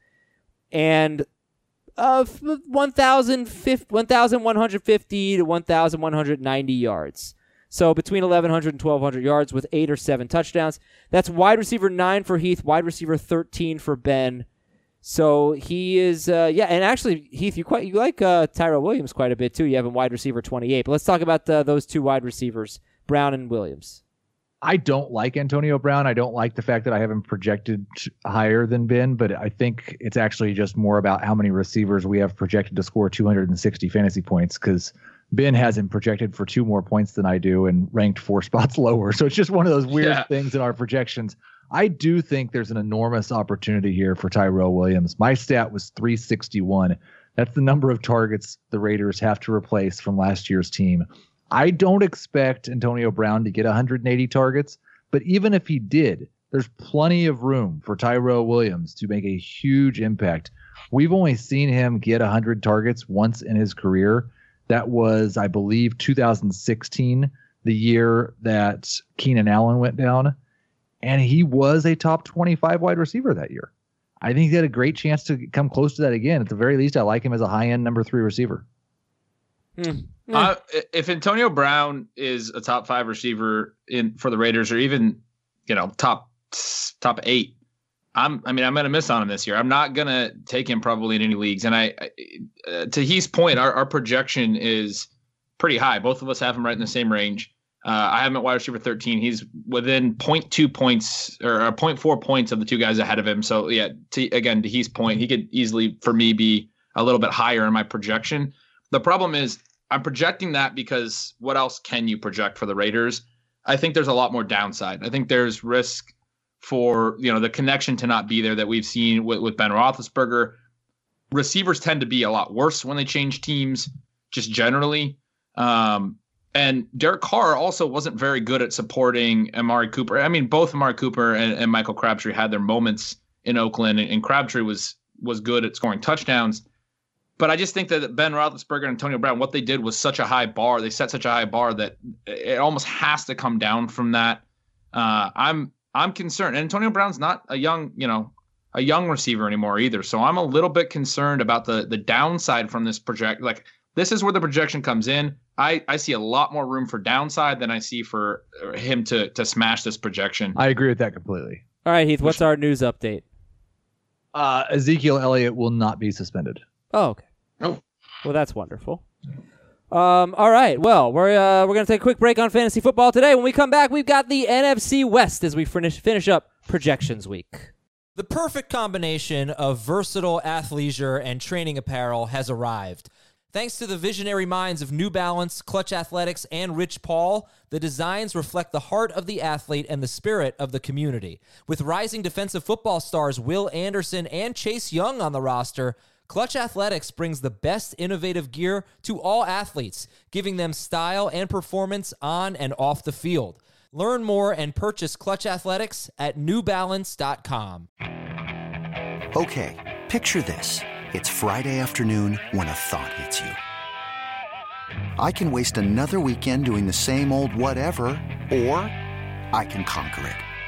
And uh, one thousand one hundred fifty to one thousand one hundred ninety yards. So between eleven hundred and twelve hundred yards with eight or seven touchdowns. That's wide receiver nine for Heath, wide receiver thirteen for Ben. So he is, uh, yeah, and actually, Heath, you quite you like uh, Tyrell Williams quite a bit too. You have him wide receiver twenty-eight. But let's talk about uh, those two wide receivers, Brown and Williams. I don't like Antonio Brown. I don't like the fact that I have him projected higher than Ben, but I think it's actually just more about how many receivers we have projected to score two hundred sixty fantasy points, because Ben has him projected for two more points than I do and ranked four spots lower. So it's just one of those weird yeah. things in our projections. I do think there's an enormous opportunity here for Tyrell Williams. My stat was three sixty-one. That's the number of targets the Raiders have to replace from last year's team. I don't expect Antonio Brown to get one hundred eighty targets, but even if he did, there's plenty of room for Tyrell Williams to make a huge impact. We've only seen him get one hundred targets once in his career. That was, I believe, two thousand sixteen, the year that Keenan Allen went down, and he was a top twenty-five wide receiver that year. I think he had a great chance to come close to that again. At the very least, I like him as a high-end number three receiver. Hmm. Uh, if Antonio Brown is a top five receiver in for the Raiders, or even, you know, top top eight, I'm I mean I'm gonna miss on him this year. I'm not gonna take him probably in any leagues. And I, I uh, to Heath's point, our, our projection is pretty high. Both of us have him right in the same range. Uh, I have him at wide receiver thirteen. He's within zero point two points or zero point four points of the two guys ahead of him. So yeah, to, again to Heath's point, he could easily for me be a little bit higher in my projection. The problem is, I'm projecting that because what else can you project for the Raiders? I think there's a lot more downside. I think there's risk for, you know, the connection to not be there that we've seen with, with Ben Roethlisberger. Receivers tend to be a lot worse when they change teams, just generally. Um, and Derek Carr also wasn't very good at supporting Amari Cooper. I mean, both Amari Cooper and, and Michael Crabtree had their moments in Oakland, and, and Crabtree was was good at scoring touchdowns. But I just think that Ben Roethlisberger and Antonio Brown, what they did was such a high bar. They set such a high bar that it almost has to come down from that. Uh, I'm I'm concerned. And Antonio Brown's not a young, you know, a young receiver anymore either. So I'm a little bit concerned about the the downside from this project. Like, this is where the projection comes in. I, I see a lot more room for downside than I see for him to to smash this projection. I agree with that completely. All right, Heath, what's our news update? Uh, Ezekiel Elliott will not be suspended. Oh, okay. Oh, well, that's wonderful. Um, all right. Well, we're uh, we're gonna take a quick break on fantasy football today. When we come back, we've got the N F C West as we finish finish up projections week. The perfect combination of versatile athleisure and training apparel has arrived. Thanks to the visionary minds of New Balance, Clutch Athletics, and Rich Paul, the designs reflect the heart of the athlete and the spirit of the community. With rising defensive football stars Will Anderson and Chase Young on the roster, Clutch Athletics brings the best innovative gear to all athletes, giving them style and performance on and off the field. Learn more and purchase Clutch Athletics at new balance dot com. Okay, picture this. It's Friday afternoon when a thought hits you. I can waste another weekend doing the same old whatever, or I can conquer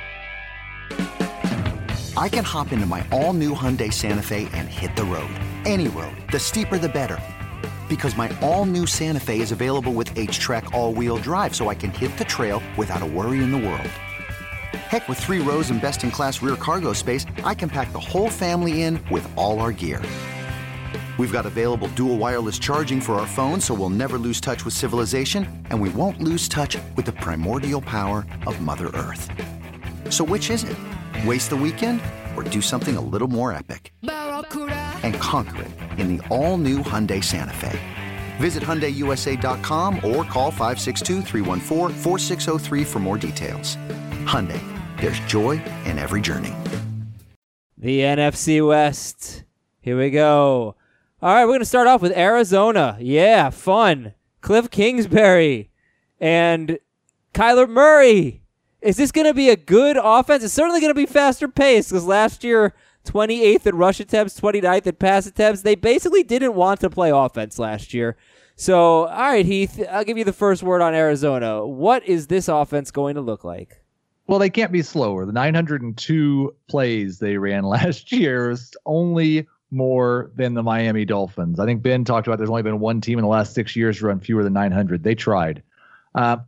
it. I can hop into my all-new Hyundai Santa Fe and hit the road. Any road. The steeper, the better. Because my all-new Santa Fe is available with H-Track all-wheel drive, so I can hit the trail without a worry in the world. Heck, with three rows and best-in-class rear cargo space, I can pack the whole family in with all our gear. We've got available dual wireless charging for our phones, so we'll never lose touch with civilization, and we won't lose touch with the primordial power of Mother Earth. So which is it? Waste the weekend or do something a little more epic? And conquer it in the all-new Hyundai Santa Fe. Visit Hyundai U S A dot com or call five six two, three one four, four six zero three for more details. Hyundai, there's joy in every journey. The N F C West. Here we go. All right, we're going to start off with Arizona. Yeah, fun. Cliff Kingsbury and Kyler Murray. Is this going to be a good offense? It's certainly going to be faster paced because last year, twenty-eighth in rush attempts, twenty-ninth in pass attempts. They basically didn't want to play offense last year. So, all right, Heath, I'll give you the first word on Arizona. What is this offense going to look like? Well, they can't be slower. The nine hundred two plays they ran last year is only more than the Miami Dolphins. I think Ben talked about there's only been one team in the last six years to run fewer than nine hundred. They tried. Uh, I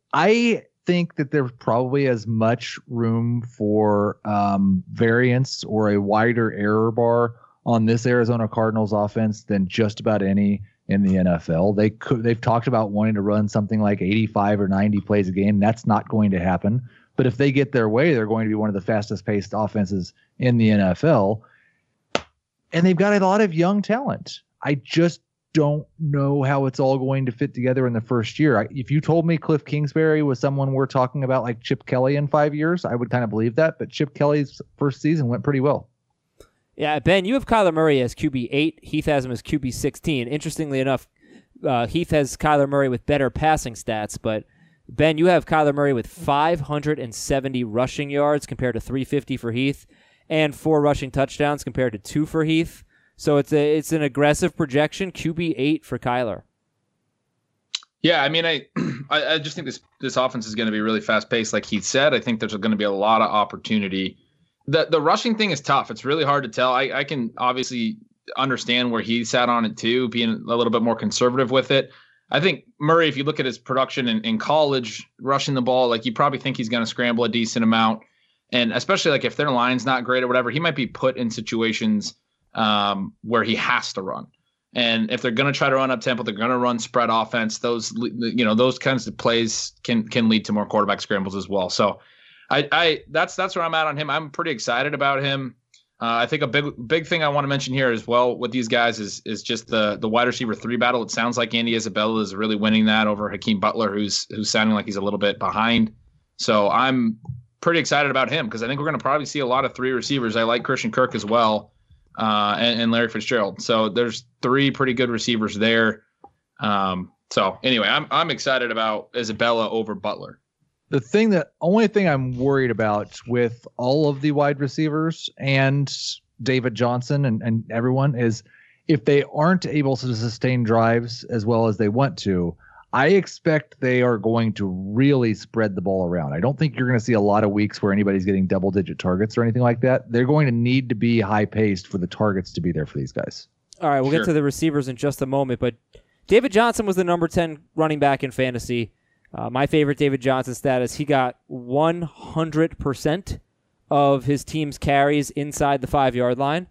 I think that there's probably as much room for um, variance or a wider error bar on this Arizona Cardinals offense than just about any in the N F L. They could, they've talked about wanting to run something like eighty-five or ninety plays a game. That's not going to happen. But if they get their way, they're going to be one of the fastest paced offenses in the N F L. And they've got a lot of young talent. I just don't know how it's all going to fit together in the first year. I, if you told me Cliff Kingsbury was someone we're talking about like Chip Kelly in five years, I would kind of believe that. But Chip Kelly's first season went pretty well. Yeah, Ben, you have Kyler Murray as Q B eight. Heath has him as Q B sixteen. Interestingly enough, uh, Heath has Kyler Murray with better passing stats, but Ben, you have Kyler Murray with five hundred seventy rushing yards compared to three hundred fifty for Heath, and four rushing touchdowns compared to two for Heath. So it's a it's an aggressive projection, Q B eight for Kyler. Yeah, I mean, I I, I just think this this offense is going to be really fast paced, like Heath said. I think there's going to be a lot of opportunity. The the rushing thing is tough. It's really hard to tell. I, I can obviously understand where he sat on it too, being a little bit more conservative with it. I think Murray, if you look at his production in, in college, rushing the ball, like you probably think he's going to scramble a decent amount. And especially like if their line's not great or whatever, he might be put in situations um, where he has to run. And if they're going to try to run up tempo, they're going to run spread offense. Those, you know, those kinds of plays can can lead to more quarterback scrambles as well. So I, I that's that's where I'm at on him. I'm pretty excited about him. Uh, I think a big big thing I want to mention here as well with these guys is is just the the wide receiver three battle. It sounds like Andy Isabella is really winning that over Hakeem Butler, who's who's sounding like he's a little bit behind. So I'm pretty excited about him because I think we're going to probably see a lot of three receivers. I like Christian Kirk as well, uh, and, and Larry Fitzgerald. So there's three pretty good receivers there. Um, so anyway, I'm I'm excited about Isabella over Butler. The thing that only thing I'm worried about with all of the wide receivers and David Johnson and, and everyone is if they aren't able to sustain drives as well as they want to, I expect they are going to really spread the ball around. I don't think you're going to see a lot of weeks where anybody's getting double digit targets or anything like that. They're going to need to be high paced for the targets to be there for these guys. All right, we'll sure. get to the receivers in just a moment, but David Johnson was the number ten running back in fantasy. Uh, my favorite David Johnson stat is he got one hundred percent of his team's carries inside the five-yard line,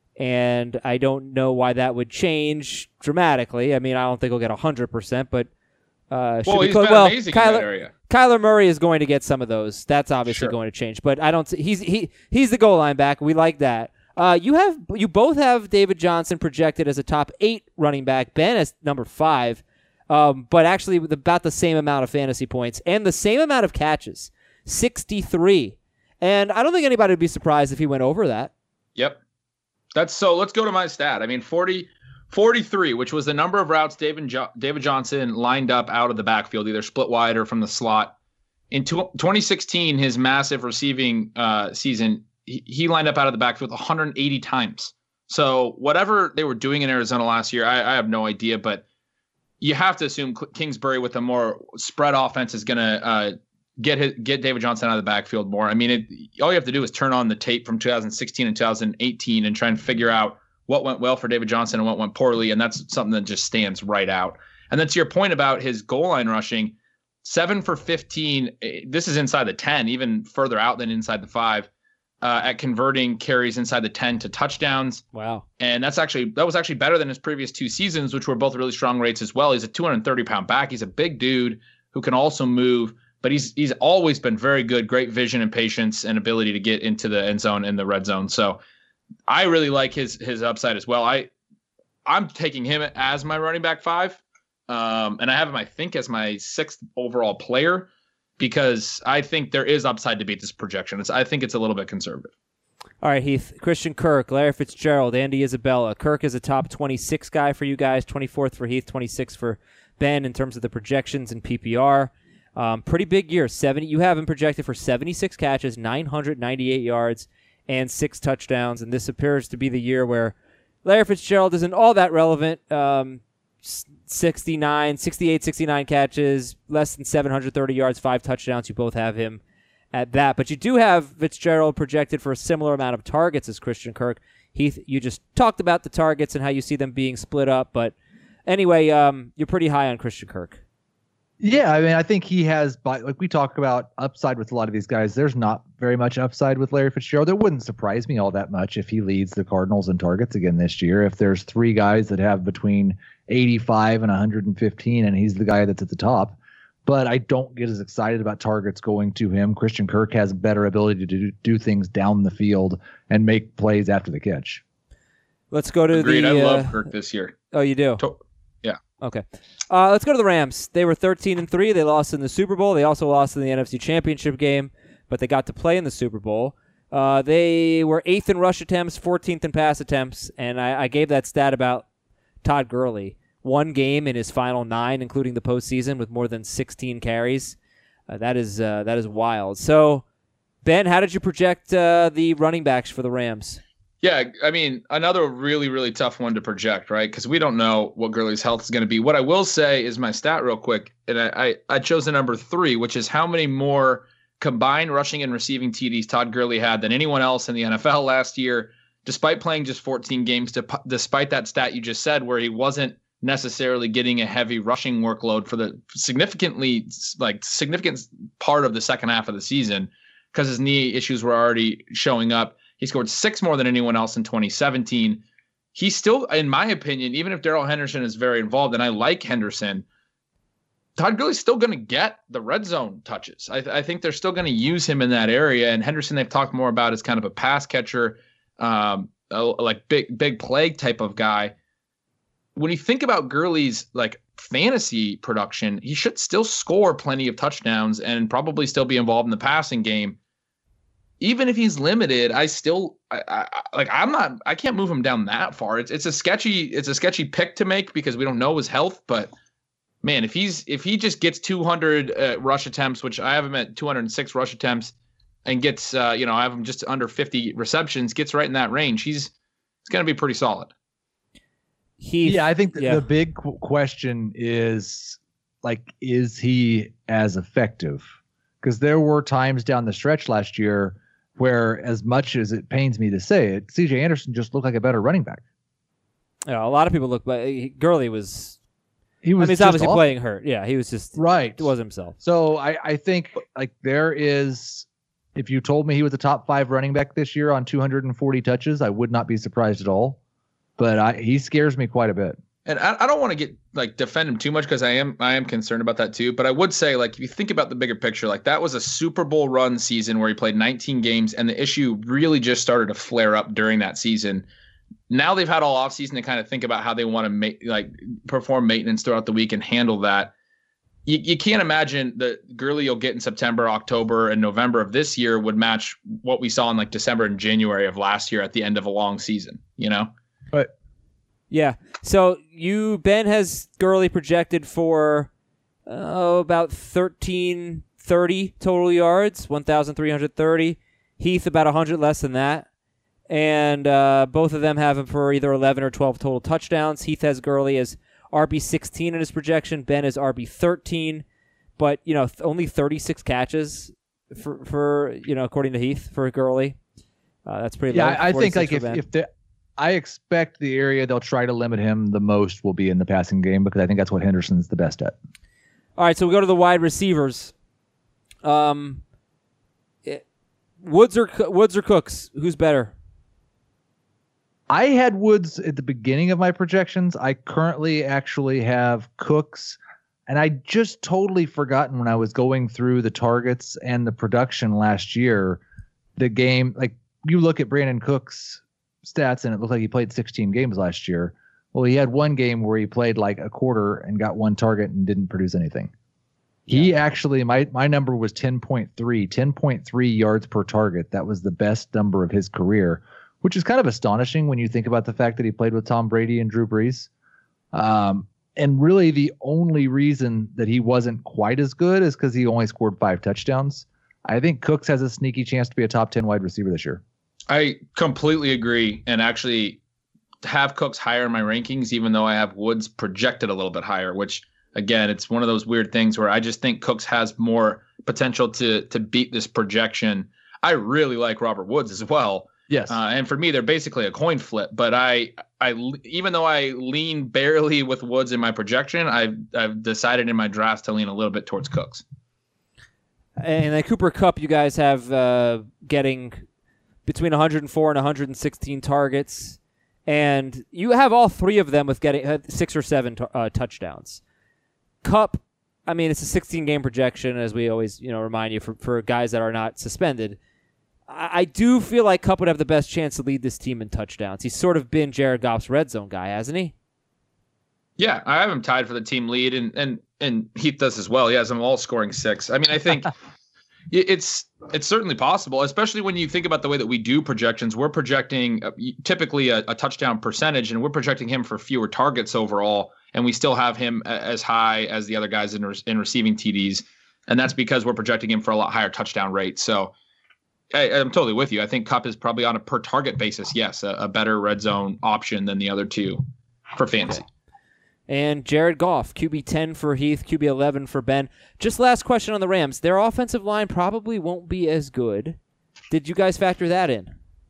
and I don't know why that would change dramatically. I mean, I don't think he'll get one hundred percent, but uh, well, he's close. been well, amazing Kyler, in that area. Kyler Murray is going to get some of those. That's obviously sure. going to change, but I don't. He's he he's the goal line back. We like that. Uh, you have you both have David Johnson projected as a top eight running back. Ben as number five. Um, but actually with about the same amount of fantasy points and the same amount of catches, sixty-three. And I don't think anybody would be surprised if he went over that. Yep. That's so let's go to my stat. I mean, forty, forty-three, which was the number of routes David, jo- David Johnson lined up out of the backfield, either split wide or from the slot. In tw- twenty sixteen, his massive receiving uh, season, he, he lined up out of the backfield one hundred eighty times. So whatever they were doing in Arizona last year, I, I have no idea, but you have to assume Kingsbury with a more spread offense is going to uh, get his, get David Johnson out of the backfield more. I mean, it, all you have to do is turn on the tape from two thousand sixteen and two thousand eighteen and try and figure out what went well for David Johnson and what went poorly, and that's something that just stands right out. And then to your point about his goal line rushing, seven for fifteen. This is inside the ten, even further out than inside the five. Uh, at converting carries inside the ten to touchdowns. Wow. And that's actually, that was actually better than his previous two seasons, which were both really strong rates as well. He's a two hundred thirty pound back. He's a big dude who can also move, but he's, he's always been very good, great vision and patience and ability to get into the end zone and the red zone. So I really like his, his upside as well. I, I'm taking him as my running back five. Um, and I have him, I think, as my sixth overall player, because I think there is upside to beat this projection. It's, I think it's a little bit conservative. All right, Heath. Christian Kirk, Larry Fitzgerald, Andy Isabella. Kirk is a top twenty-six guy for you guys, twenty-fourth for Heath, twenty-sixth for Ben in terms of the projections in P P R. Um, pretty big year. seventy. You have him projected for seventy-six catches, nine hundred ninety-eight yards, and six touchdowns. And this appears to be the year where Larry Fitzgerald isn't all that relevant. Um, sixty-nine, sixty-eight, sixty-nine catches, less than seven hundred thirty yards, five touchdowns. You both have him at that. But you do have Fitzgerald projected for a similar amount of targets as Christian Kirk. Heath, you just talked about the targets and how you see them being split up. But anyway, um, you're pretty high on Christian Kirk. Yeah, I mean, I think he has, but like we talk about upside with a lot of these guys, there's not very much upside with Larry Fitzgerald. It wouldn't surprise me all that much if he leads the Cardinals in targets again this year. If there's three guys that have between eighty-five and one hundred fifteen, and he's the guy that's at the top. But I don't get as excited about targets going to him. Christian Kirk has better ability to do, do things down the field and make plays after the catch. Let's go to Agreed. the. I uh, love Kirk this year. Oh, you do? To- yeah. Okay. Uh, let's go to the Rams. They were thirteen and three. They lost in the Super Bowl. They also lost in the N F C Championship game, but they got to play in the Super Bowl. Uh, they were eighth in rush attempts, fourteenth in pass attempts, and I, I gave that stat about Todd Gurley. One game in his final nine, including the postseason, with more than sixteen carries. Uh, that is uh, that is wild. So, Ben, how did you project uh, the running backs for the Rams? Yeah, I mean, another really, really tough one to project, right? Because we don't know what Gurley's health is going to be. What I will say is my stat real quick, and I, I, I chose the number three, which is how many more combined rushing and receiving T Ds Todd Gurley had than anyone else in the N F L last year, despite playing just fourteen games, to, despite that stat you just said where he wasn't necessarily getting a heavy rushing workload for the significantly, like significant part of the second half of the season because his knee issues were already showing up. He scored six more than anyone else in twenty seventeen. He's still, in my opinion, even if Darrell Henderson is very involved, and I like Henderson, Todd Gurley's still going to get the red zone touches. I, th- I think they're still going to use him in that area. And Henderson, they've talked more about as kind of a pass catcher, um, a, like big, big play type of guy. When you think about Gurley's like fantasy production, he should still score plenty of touchdowns and probably still be involved in the passing game. Even if he's limited, I still I, I, like. I'm not. I can't move him down that far. It's it's a sketchy. It's a sketchy pick to make because we don't know his health. But man, if he's if he just gets two hundred uh, rush attempts, which I have him at two hundred six rush attempts, and gets uh, you know I have him just under fifty receptions, gets right in that range. He's it's going to be pretty solid. He, yeah, I think th- yeah. the big qu- question is like, is he as effective? Because there were times down the stretch last year where, as much as it pains me to say it, C J Anderson just looked like a better running back. Yeah, a lot of people look, but he, Gurley was. He was I mean, he's just obviously awful. playing hurt. Yeah, he was just Right. He was himself. So I, I think like there is, if you told me he was a top five running back this year on two hundred forty touches, I would not be surprised at all. But I, he scares me quite a bit. And I, I don't want to get like defend him too much because I am I am concerned about that too. But I would say, like, if you think about the bigger picture, like that was a Super Bowl run season where he played nineteen games, and the issue really just started to flare up during that season. Now they've had all offseason to kind of think about how they want to make like perform maintenance throughout the week and handle that. You, you can't imagine that Gurley you'll get in September, October, and November of this year would match what we saw in like December and January of last year at the end of a long season, you know? But Yeah. So you Ben has Gurley projected for oh, about thirteen thirty total yards, one thousand three hundred thirty. Heath about one hundred less than that. And uh, both of them have him for either eleven or twelve total touchdowns. Heath has Gurley as R B sixteen in his projection. Ben is R B thirteen, but you know th- only thirty-six catches for for you know according to Heath for Gurley. Uh, that's pretty low. yeah, I, I think like forty-six if for Ben. if the I expect the area they'll try to limit him the most will be in the passing game because I think that's what Henderson's the best at. All right, so we go to the wide receivers. Um, it, Woods or Woods or Cooks, who's better? I had Woods at the beginning of my projections. I currently actually have Cooks, and I just totally forgotten when I was going through the targets and the production last year. The game, like you look at Brandon Cooks' stats, and it looked like he played sixteen games last year. Well, he had one game where he played like a quarter and got one target and didn't produce anything. He Yeah. actually, my my number was ten point three, ten point three yards per target. That was the best number of his career, which is kind of astonishing when you think about the fact that he played with Tom Brady and Drew Brees. Um, and really the only reason that he wasn't quite as good is because he only scored five touchdowns. I think Cooks has a sneaky chance to be a top ten wide receiver this year. I completely agree, and actually have Cooks higher in my rankings, even though I have Woods projected a little bit higher, which again, it's one of those weird things where I just think Cooks has more potential to to beat this projection. I really like Robert Woods as well. Yes. Uh, and for me, they're basically a coin flip. But I, I, even though I lean barely with Woods in my projection, I've, I've decided in my drafts to lean a little bit towards Cooks. And the Cooper Kupp, you guys have uh, getting between one hundred four and one hundred sixteen targets, and you have all three of them with getting uh, six or seven t- uh, touchdowns. Kupp, I mean, it's a sixteen-game projection, as we always, you know, remind you for, for guys that are not suspended. I do feel like Kupp would have the best chance to lead this team in touchdowns. He's sort of been Jared Goff's red zone guy, hasn't he? Yeah, I have him tied for the team lead, and and and Heath does as well. He has them all scoring six. I mean, I think it's it's certainly possible, especially when you think about the way that we do projections. We're projecting typically a, a touchdown percentage, and we're projecting him for fewer targets overall, and we still have him as high as the other guys in in receiving T Ds, and that's because we're projecting him for a lot higher touchdown rate. So. I, I'm totally with you. I think Kupp is probably on a per target basis, yes, a, a better red zone option than the other two for fantasy. Okay. And Jared Goff, Q B ten for Heath, Q B eleven for Ben. Just last question on the Rams. Their offensive line probably won't be as good. Did you guys factor that in?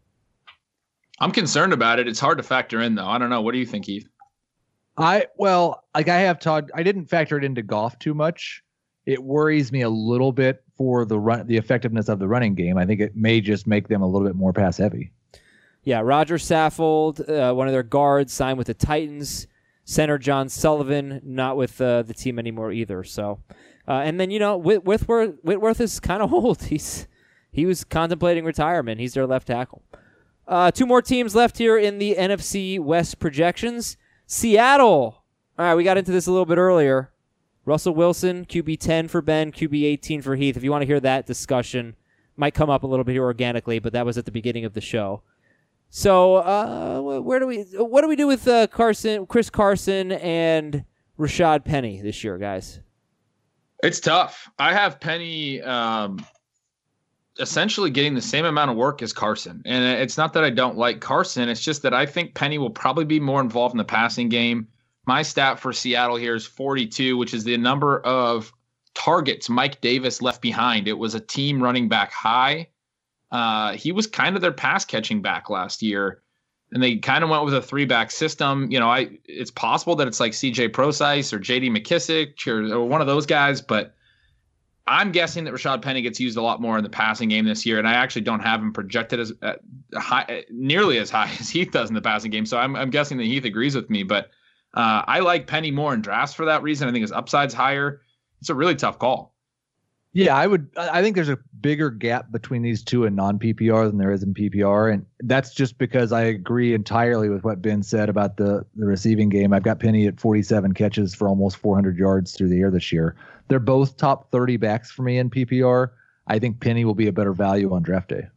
I'm concerned about it. It's hard to factor in, though. I don't know. What do you think, Heath? I well, like I have Todd. I didn't factor it into Goff too much. It worries me a little bit for the run, the effectiveness of the running game. I think it may just make them a little bit more pass heavy. Yeah, Roger Saffold, uh, one of their guards, signed with the Titans. Center John Sullivan, not with uh, the team anymore either. So, uh, and then you know, Whit- Whitworth, Whitworth is kind of old. He's he was contemplating retirement. He's their left tackle. Uh, two more teams left here in the N F C West projections. Seattle. All right, we got into this a little bit earlier. Russell Wilson, Q B ten for Ben, Q B eighteen for Heath. If you want to hear that discussion, might come up a little bit here organically, but that was at the beginning of the show. So, uh, where do we? What do we do with uh, Carson, Chris Carson, and Rashad Penny this year, guys? It's tough. I have Penny um, essentially getting the same amount of work as Carson, and it's not that I don't like Carson. It's just that I think Penny will probably be more involved in the passing game. My stat for Seattle here is forty-two, which is the number of targets Mike Davis left behind. It was a team running back high. Uh, he was kind of their pass catching back last year, and they kind of went with a three back system. You know, I it's possible that it's like C J Prosise or J D McKissick or, or one of those guys, but I'm guessing that Rashad Penny gets used a lot more in the passing game this year, and I actually don't have him projected as uh, high, nearly as high as Heath does in the passing game. So I'm, I'm guessing that Heath agrees with me, but. Uh, I like Penny more in drafts for that reason. I think his upside's higher. It's a really tough call. Yeah, I would. I think there's a bigger gap between these two in non-P P R than there is in P P R, and that's just because I agree entirely with what Ben said about the the receiving game. I've got Penny at forty-seven catches for almost four hundred yards through the air this year. They're both top thirty backs for me in P P R. I think Penny will be a better value on draft day.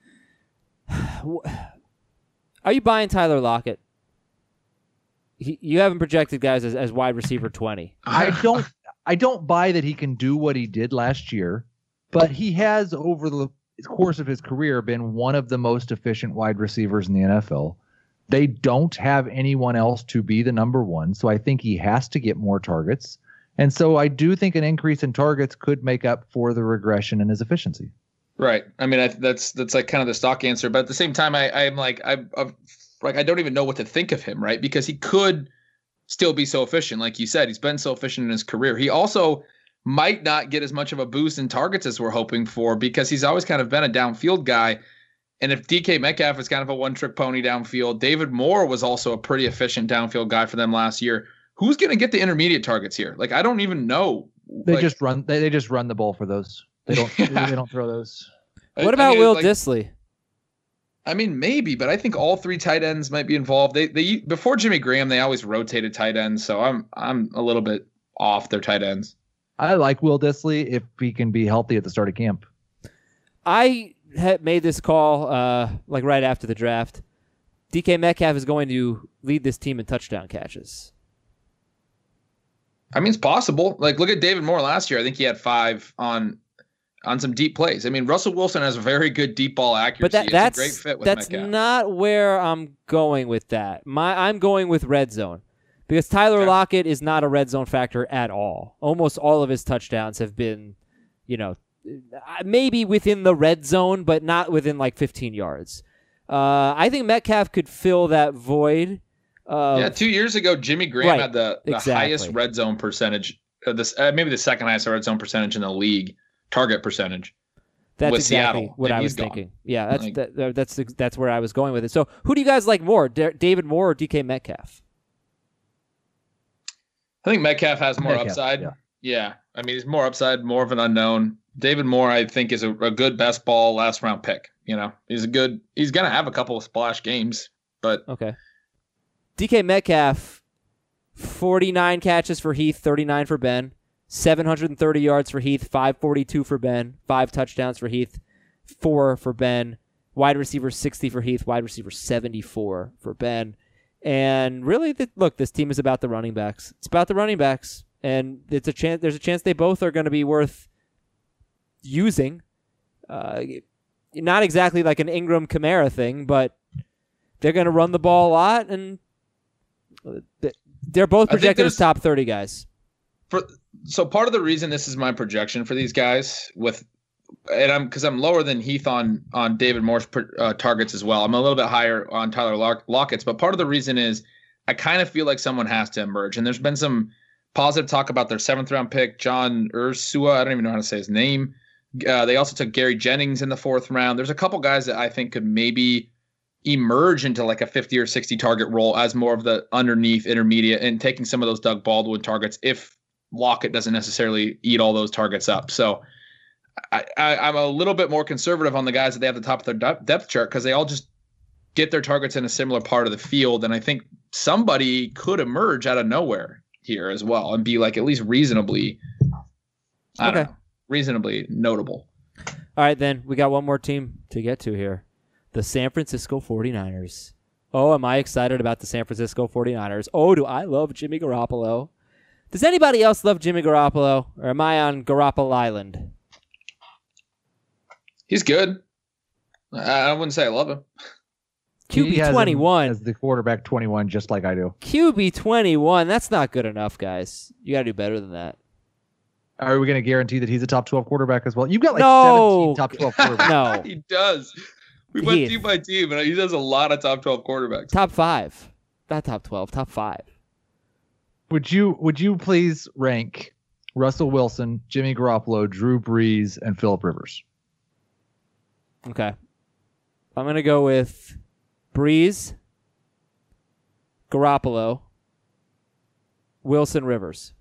Are you buying Tyler Lockett? He, you haven't projected guys as, as wide receiver twenty. I don't. I don't buy that he can do what he did last year, but he has over the course of his career been one of the most efficient wide receivers in the N F L. They don't have anyone else to be the number one, so I think he has to get more targets. And so I do think an increase in targets could make up for the regression in his efficiency. Right. I mean, I, that's that's like kind of the stock answer, but at the same time, I I'm like I. I'm, Like, I don't even know what to think of him, right? Because he could still be so efficient. Like you said, he's been so efficient in his career. He also might not get as much of a boost in targets as we're hoping for because he's always kind of been a downfield guy. And if D K Metcalf is kind of a one-trick pony downfield, David Moore was also a pretty efficient downfield guy for them last year. Who's going to get the intermediate targets here? Like, I don't even know. They like, just run. They, they just run the ball for those. They don't. Yeah. They don't throw those. What about I mean, Will like, Dissly? I mean, maybe, but I think all three tight ends might be involved. They they before Jimmy Graham, they always rotated tight ends, so I'm I'm a little bit off their tight ends. I like Will Dissly if he can be healthy at the start of camp. I had made this call uh, like right after the draft. D K Metcalf is going to lead this team in touchdown catches. I mean, it's possible. Like, look at David Moore last year. I think he had five on. on some deep plays. I mean, Russell Wilson has a very good deep ball accuracy. But that, it's that's a great fit with that's Metcalf. not where I'm going with that. My I'm going with red zone because Tyler Okay. Lockett is not a red zone factor at all. Almost all of his touchdowns have been, you know, maybe within the red zone, but not within like fifteen yards. Uh, I think Metcalf could fill that void. Of, yeah, two years ago, Jimmy Graham right, had the, the exactly. highest red zone percentage, uh, this uh, maybe the second highest red zone percentage in the league, target percentage. That's with exactly Seattle, what and I was he's gone. thinking. Yeah, that's Like- that, that's that's where I was going with it. So, who do you guys like more, D- David Moore or D K Metcalf? I think Metcalf has more Metcalf, upside. yeah. Yeah. I mean, he's more upside, more of an unknown. David Moore, I think, is a, a good best ball last round pick. You know, he's a good, he's going to have a couple of splash games, but Okay. D K Metcalf, forty-nine catches for Heath, thirty-nine for Ben, seven hundred thirty yards for Heath, five forty-two for Ben, five touchdowns for Heath, four for Ben, wide receiver sixty for Heath, wide receiver seventy-four for Ben. And really, the, look, this team is about the running backs. It's about the running backs, and it's a chance. There's a chance they both are going to be worth using. Uh, not exactly like an Ingram Kamara thing, but they're going to run the ball a lot, and they're both I think projected as there's- top thirty guys. for so part of the reason this is my projection for these guys with, and I'm because I'm lower than Heath on on David Moore's uh, targets as well. I'm a little bit higher on Tyler Lock- Lockett's, but part of the reason is I kind of feel like someone has to emerge, and there's been some positive talk about their seventh round pick, John Ursua. I don't even know how to say his name. Uh, they also took Gary Jennings in the fourth round. There's a couple guys that I think could maybe emerge into like a fifty or sixty target role as more of the underneath intermediate and taking some of those Doug Baldwin targets if Lockett doesn't necessarily eat all those targets up. So I, I, I'm a little bit more conservative on the guys that they have at the top of their de- depth chart because they all just get their targets in a similar part of the field. And I think somebody could emerge out of nowhere here as well and be like at least reasonably, I don't Okay. know, reasonably notable. All right, then we got one more team to get to here. The San Francisco forty-niners. Oh, am I excited about the San Francisco forty-niners? Oh, do I love Jimmy Garoppolo? Does anybody else love Jimmy Garoppolo, or am I on Garoppolo Island? He's good. I, I wouldn't say I love him. Q He B has him twenty-one. as the quarterback twenty-one, just like I do. Q B twenty-one. That's not good enough, guys. You got to do better than that. Are we going to guarantee that he's a top twelve quarterback as well? You've got like No. seventeen top twelve quarterbacks. No. He does. We went Heath. team by team, and he does a lot of top twelve quarterbacks. Top five. Not top twelve. Top five. Would you would you please rank Russell Wilson, Jimmy Garoppolo, Drew Brees, and Phillip Rivers? Okay. I'm going to go with Breeze, Garoppolo, Wilson, Rivers.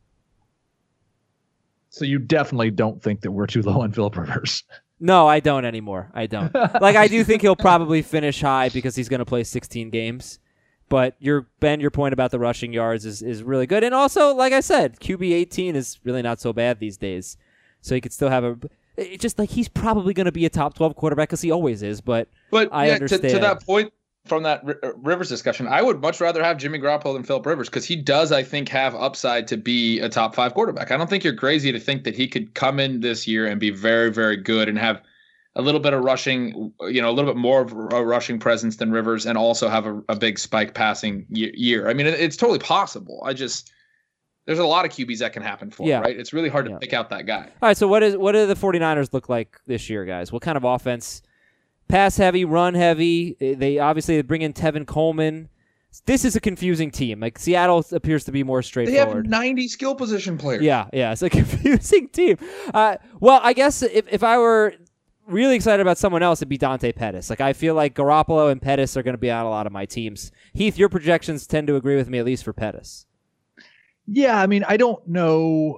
So you definitely don't think that we're too low on Phillip Rivers. No, I don't anymore. I don't. Like, I do think he'll probably finish high because he's going to play sixteen games. But your Ben, your point about the rushing yards is, is really good. And also, like I said, Q B eighteen is really not so bad these days. So he could still have a... It's just like he's probably going to be a top twelve quarterback because he always is. But But I yeah, to, to understand. that point from that R- uh, Rivers discussion, I would much rather have Jimmy Garoppolo than Phillip Rivers because he does, I think, have upside to be a top five quarterback. I don't think you're crazy to think that he could come in this year and be very, very good and have a little bit of rushing, you know, a little bit more of a rushing presence than Rivers and also have a, a big spike passing ye- year. I mean, it, it's totally possible. I just, there's a lot of Q Bs that can happen for, Yeah. right? It's really hard to Yeah. pick out that guy. all right, so what is what do the forty-niners look like this year, guys? What kind of offense? Pass heavy, run heavy. They obviously they bring in Tevin Coleman. This is a confusing team. Like Seattle appears to be more They straightforward. have ninety skill position players. Yeah, yeah, it's a confusing team. Uh, well, I guess if, if I were really excited about someone else, it'd be Dante Pettis. Like I feel like Garoppolo and Pettis are going to be on a lot of my teams. Heath, your projections tend to agree with me, at least for Pettis. Yeah, I mean, I don't know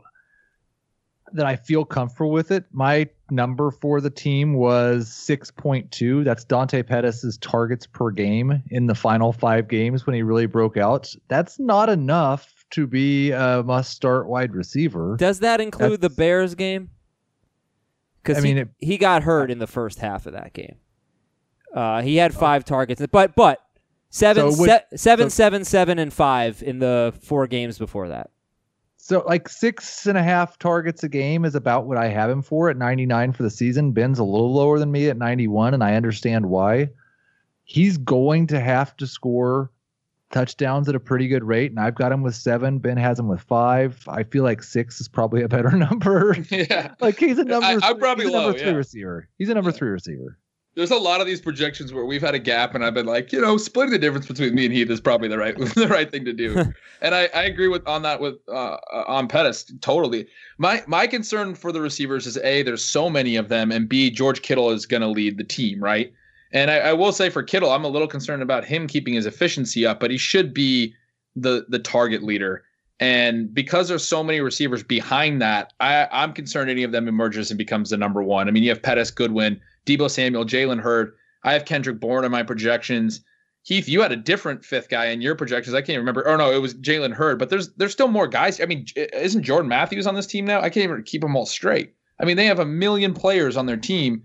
that I feel comfortable with it. My number for the team was six point two. That's Dante Pettis' targets per game in the final five games when he really broke out. That's not enough to be a must-start wide receiver. Does that include That's- the Bears game? Because I mean, he, it- he got hurt in the first half of that game. Uh, he had five targets, but but seven, So would- se- seven, so- seven, seven, and five in the four games before that. So like six and a half targets a game is about what I have him for at ninety-nine for the season. Ben's a little lower than me at ninety-one, and I understand why. He's going to have to score touchdowns at a pretty good rate, and I've got him with seven. Ben has him with five. I feel like six is probably a better number. Yeah. Like he's a number. I- I'm three, probably he's a number low, three yeah. receiver. He's a number Yeah. three receiver. There's a lot of these projections where we've had a gap, and I've been like, you know, splitting the difference between me and Heath is probably the right the right thing to do. And I, I agree with on that with uh, on Pettis totally. My my concern for the receivers is A, there's so many of them, and B, George Kittle is going to lead the team, right? And I, I will say for Kittle, I'm a little concerned about him keeping his efficiency up, but he should be the the target leader. And because there's so many receivers behind that, I, I'm concerned any of them emerges and becomes the number one. I mean, you have Pettis, Goodwin, Deebo Samuel, Jalen Hurd. I have Kendrick Bourne in my projections. Heath, you had a different fifth guy in your projections. I can't remember. Oh no, it was Jalen Hurd. But there's there's still more guys. I mean, isn't Jordan Matthews on this team now? I can't even keep them all straight. I mean, they have a million players on their team.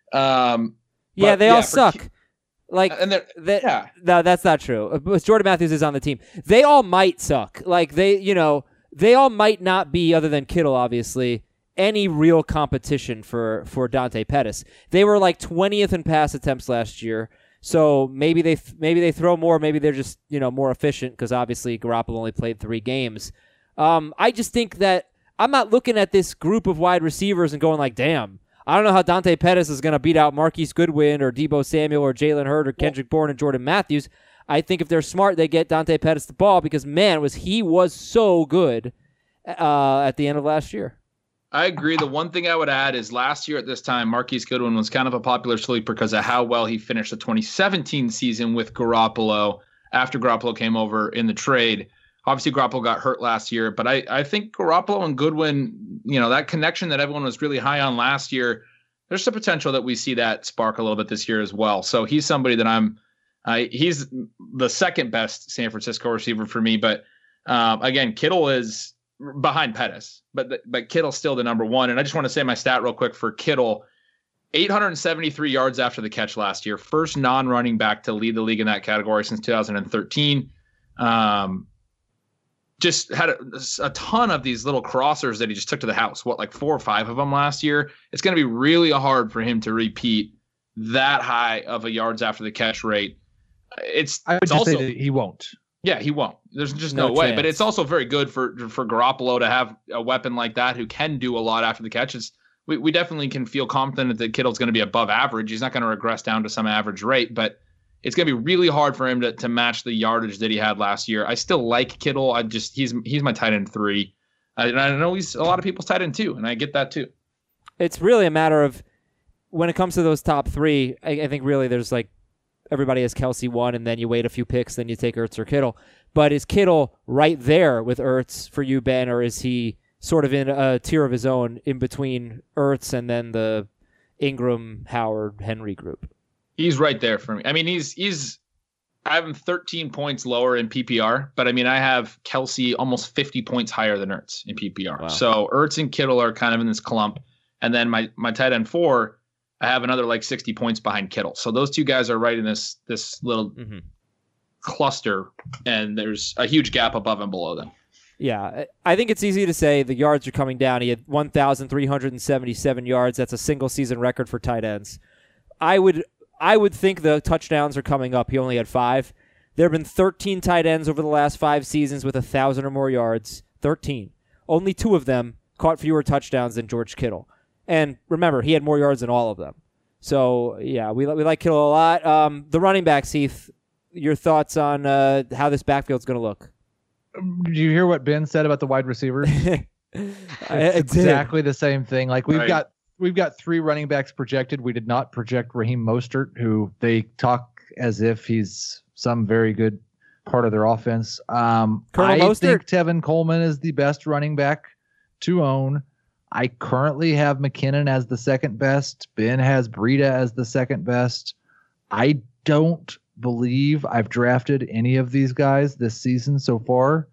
Um, yeah, but, they yeah, all for, suck. Like, and they, yeah, no, that's not true. But Jordan Matthews is on the team. They all might suck. Like they, you know, they all might not be, other than Kittle, obviously, any real competition for for Dante Pettis. They were like twentieth in pass attempts last year. So maybe they maybe they throw more. Maybe they're just, you know, more efficient because obviously Garoppolo only played three games. Um, I just think that I'm not looking at this group of wide receivers and going like, damn, I don't know how Dante Pettis is going to beat out Marquise Goodwin or Deebo Samuel or Jalen Hurd or Kendrick Bourne and Jordan Matthews. I think if they're smart, they get Dante Pettis the ball because, man, was he was so good uh, at the end of last year. I agree. The one thing I would add is last year at this time, Marquise Goodwin was kind of a popular sleeper because of how well he finished the twenty seventeen season with Garoppolo after Garoppolo came over in the trade. Obviously, Garoppolo got hurt last year, but I, I think Garoppolo and Goodwin, you know, that connection that everyone was really high on last year, there's the potential that we see that spark a little bit this year as well. So he's somebody that I'm uh, – he's the second best San Francisco receiver for me. But, um, again, Kittle is – behind Pettis, but but Kittle's still the number one. And I just want to say my stat real quick for Kittle, eight hundred seventy-three yards after the catch last year, first non-running back to lead the league in that category since two thousand thirteen. Um, just had a, a ton of these little crossers that he just took to the house. What, like four or five of them last year? It's going to be really hard for him to repeat that high of a yards after the catch rate. It's, I would it's just also, say that he won't. Yeah, he won't. There's just no, No way. chance. But it's also very good for for Garoppolo to have a weapon like that who can do a lot after the catch. It's, we, we definitely can feel confident that Kittle's going to be above average. He's not going to regress down to some average rate, but it's going to be really hard for him to, to match the yardage that he had last year. I still like Kittle. I just he's he's my tight end three. I, and I know he's a lot of people's tight end two, and I get that too. It's really a matter of when it comes to those top three, I, I think really there's like everybody has Kelsey one, and then you wait a few picks, then you take Ertz or Kittle. But is Kittle right there with Ertz for you, Ben, or is he sort of in a tier of his own in between Ertz and then the Ingram, Howard, Henry group? He's right there for me. I mean, he's he's I have him thirteen points lower in P P R, but I mean, I have Kelsey almost fifty points higher than Ertz in P P R. Wow. So Ertz and Kittle are kind of in this clump. And then my my tight end four, I have another like sixty points behind Kittle. So those two guys are right in this this little mm-hmm. cluster, and there's a huge gap above and below them. Yeah, I think it's easy to say the yards are coming down. He had one thousand three hundred seventy-seven yards. That's a single season record for tight ends. I would I would think the touchdowns are coming up. He only had five. There have been thirteen tight ends over the last five seasons with one thousand or more yards. thirteen. Only two of them caught fewer touchdowns than George Kittle. And remember, he had more yards than all of them. So, yeah, we, we like Kittle a lot. Um, the running backs, Heath, your thoughts on uh, how this backfield's going to look? Did you hear what Ben said about the wide receivers? I, I exactly the same thing. Like we've Right. got we've got three running backs projected. We did not project Raheem Mostert, who they talk as if he's some very good part of their offense. Um, Colonel I Mostert? think Tevin Coleman is the best running back to own. I currently have McKinnon as the second best. Ben has Breida as the second best. I don't believe I've drafted any of these guys this season so far.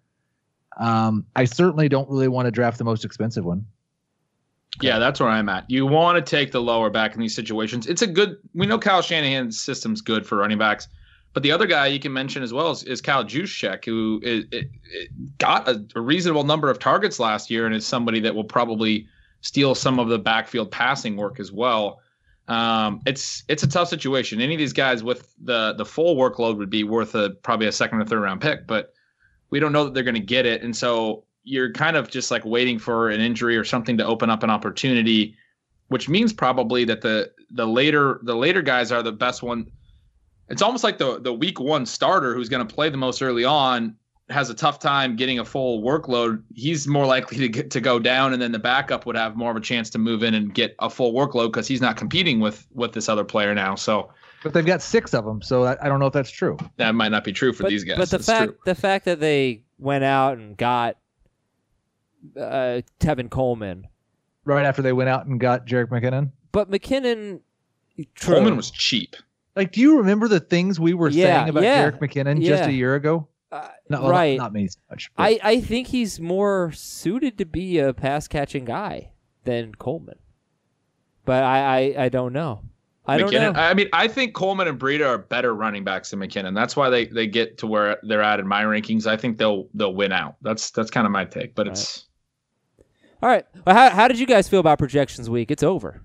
Um, I certainly don't really want to draft the most expensive one. Yeah, that's where I'm at. You want to take the lower back in these situations. It's a good – we know Kyle Shanahan's system's good for running backs. But the other guy you can mention as well is, is Kyle Juszczyk, who is, it, it got a, a reasonable number of targets last year and is somebody that will probably steal some of the backfield passing work as well. Um, it's it's a tough situation. Any of these guys with the the full workload would be worth a probably a second or third round pick, but we don't know that they're going to get it. And so you're kind of just like waiting for an injury or something to open up an opportunity. which means probably that the the later the later guys are the best one. It's almost like the the week one starter who's going to play the most early on has a tough time getting a full workload. He's more likely to get to go down, and then the backup would have more of a chance to move in and get a full workload because he's not competing with with this other player now. So, but they've got six of them, so I, I don't know if that's true. That might not be true for but, these guys. But the That's fact true. the fact that they went out and got uh, Tevin Coleman, Right after they went out and got Jerick McKinnon. but McKinnon, true. Coleman was cheap. Like, do you remember the things we were Yeah, saying about yeah, Jerick McKinnon yeah. just a year ago? Uh, No, well, right. Not, not me so much. but- I, I think he's more suited to be a pass catching guy than Coleman, but I, I, I don't know. I don't McKinnon. know. I mean, I think Coleman and Breida are better running backs than McKinnon. That's why they, they get to where they're at in my rankings. I think they'll they'll win out. That's that's kind of my take. But it's All right. Well, how how did you guys feel about projections week? It's over.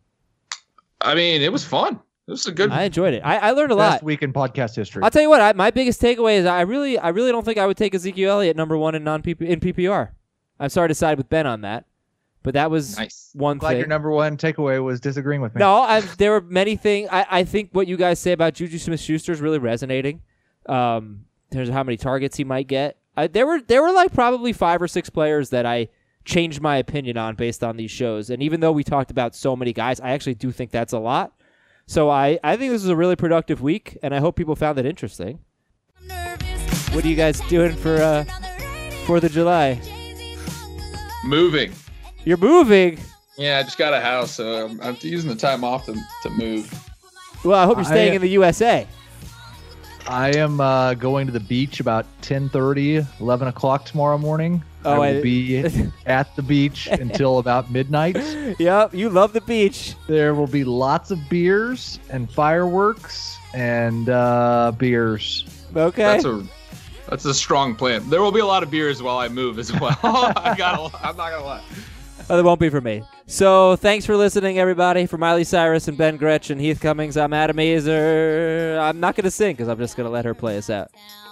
I mean, it was fun. It was a good. I enjoyed it. I, I learned a Best lot. week in podcast history. I'll tell you what. I, my biggest takeaway is I really I really don't think I would take Ezekiel Elliott number one in non P P in P P R. I'm sorry to side with Ben on that, but that was Nice. one Glad thing. your number one takeaway was disagreeing with me. No, I, there were many things. I, I think what you guys say about Juju Smith-Schuster is really resonating. Um, in terms of how many targets he might get. I, there were there were like probably five or six players that I changed my opinion on based on these shows. And even though we talked about so many guys, I actually do think that's a lot. So I, I think this was a really productive week, and I hope people found it interesting. What are you guys doing for uh, Fourth of July? Moving. You're moving. Yeah, I just got a house, so I'm, I'm using the time off to, to move. Well, I hope you're staying I- in the U S A. I am uh, going to the beach about ten thirty, eleven o'clock tomorrow morning. Oh, I will I- be at the beach until about midnight. Yep, you love the beach. There will be lots of beers and fireworks and uh, beers. Okay. That's a that's a strong plan. There will be a lot of beers while I move as well. I got. I'm not gonna lie. Oh, there won't be for me. So thanks for listening, everybody. For Miley Cyrus and Ben Gretchen, Heath Cummings, I'm Adam Azer. I'm not going to sing because I'm just going to let her play us out.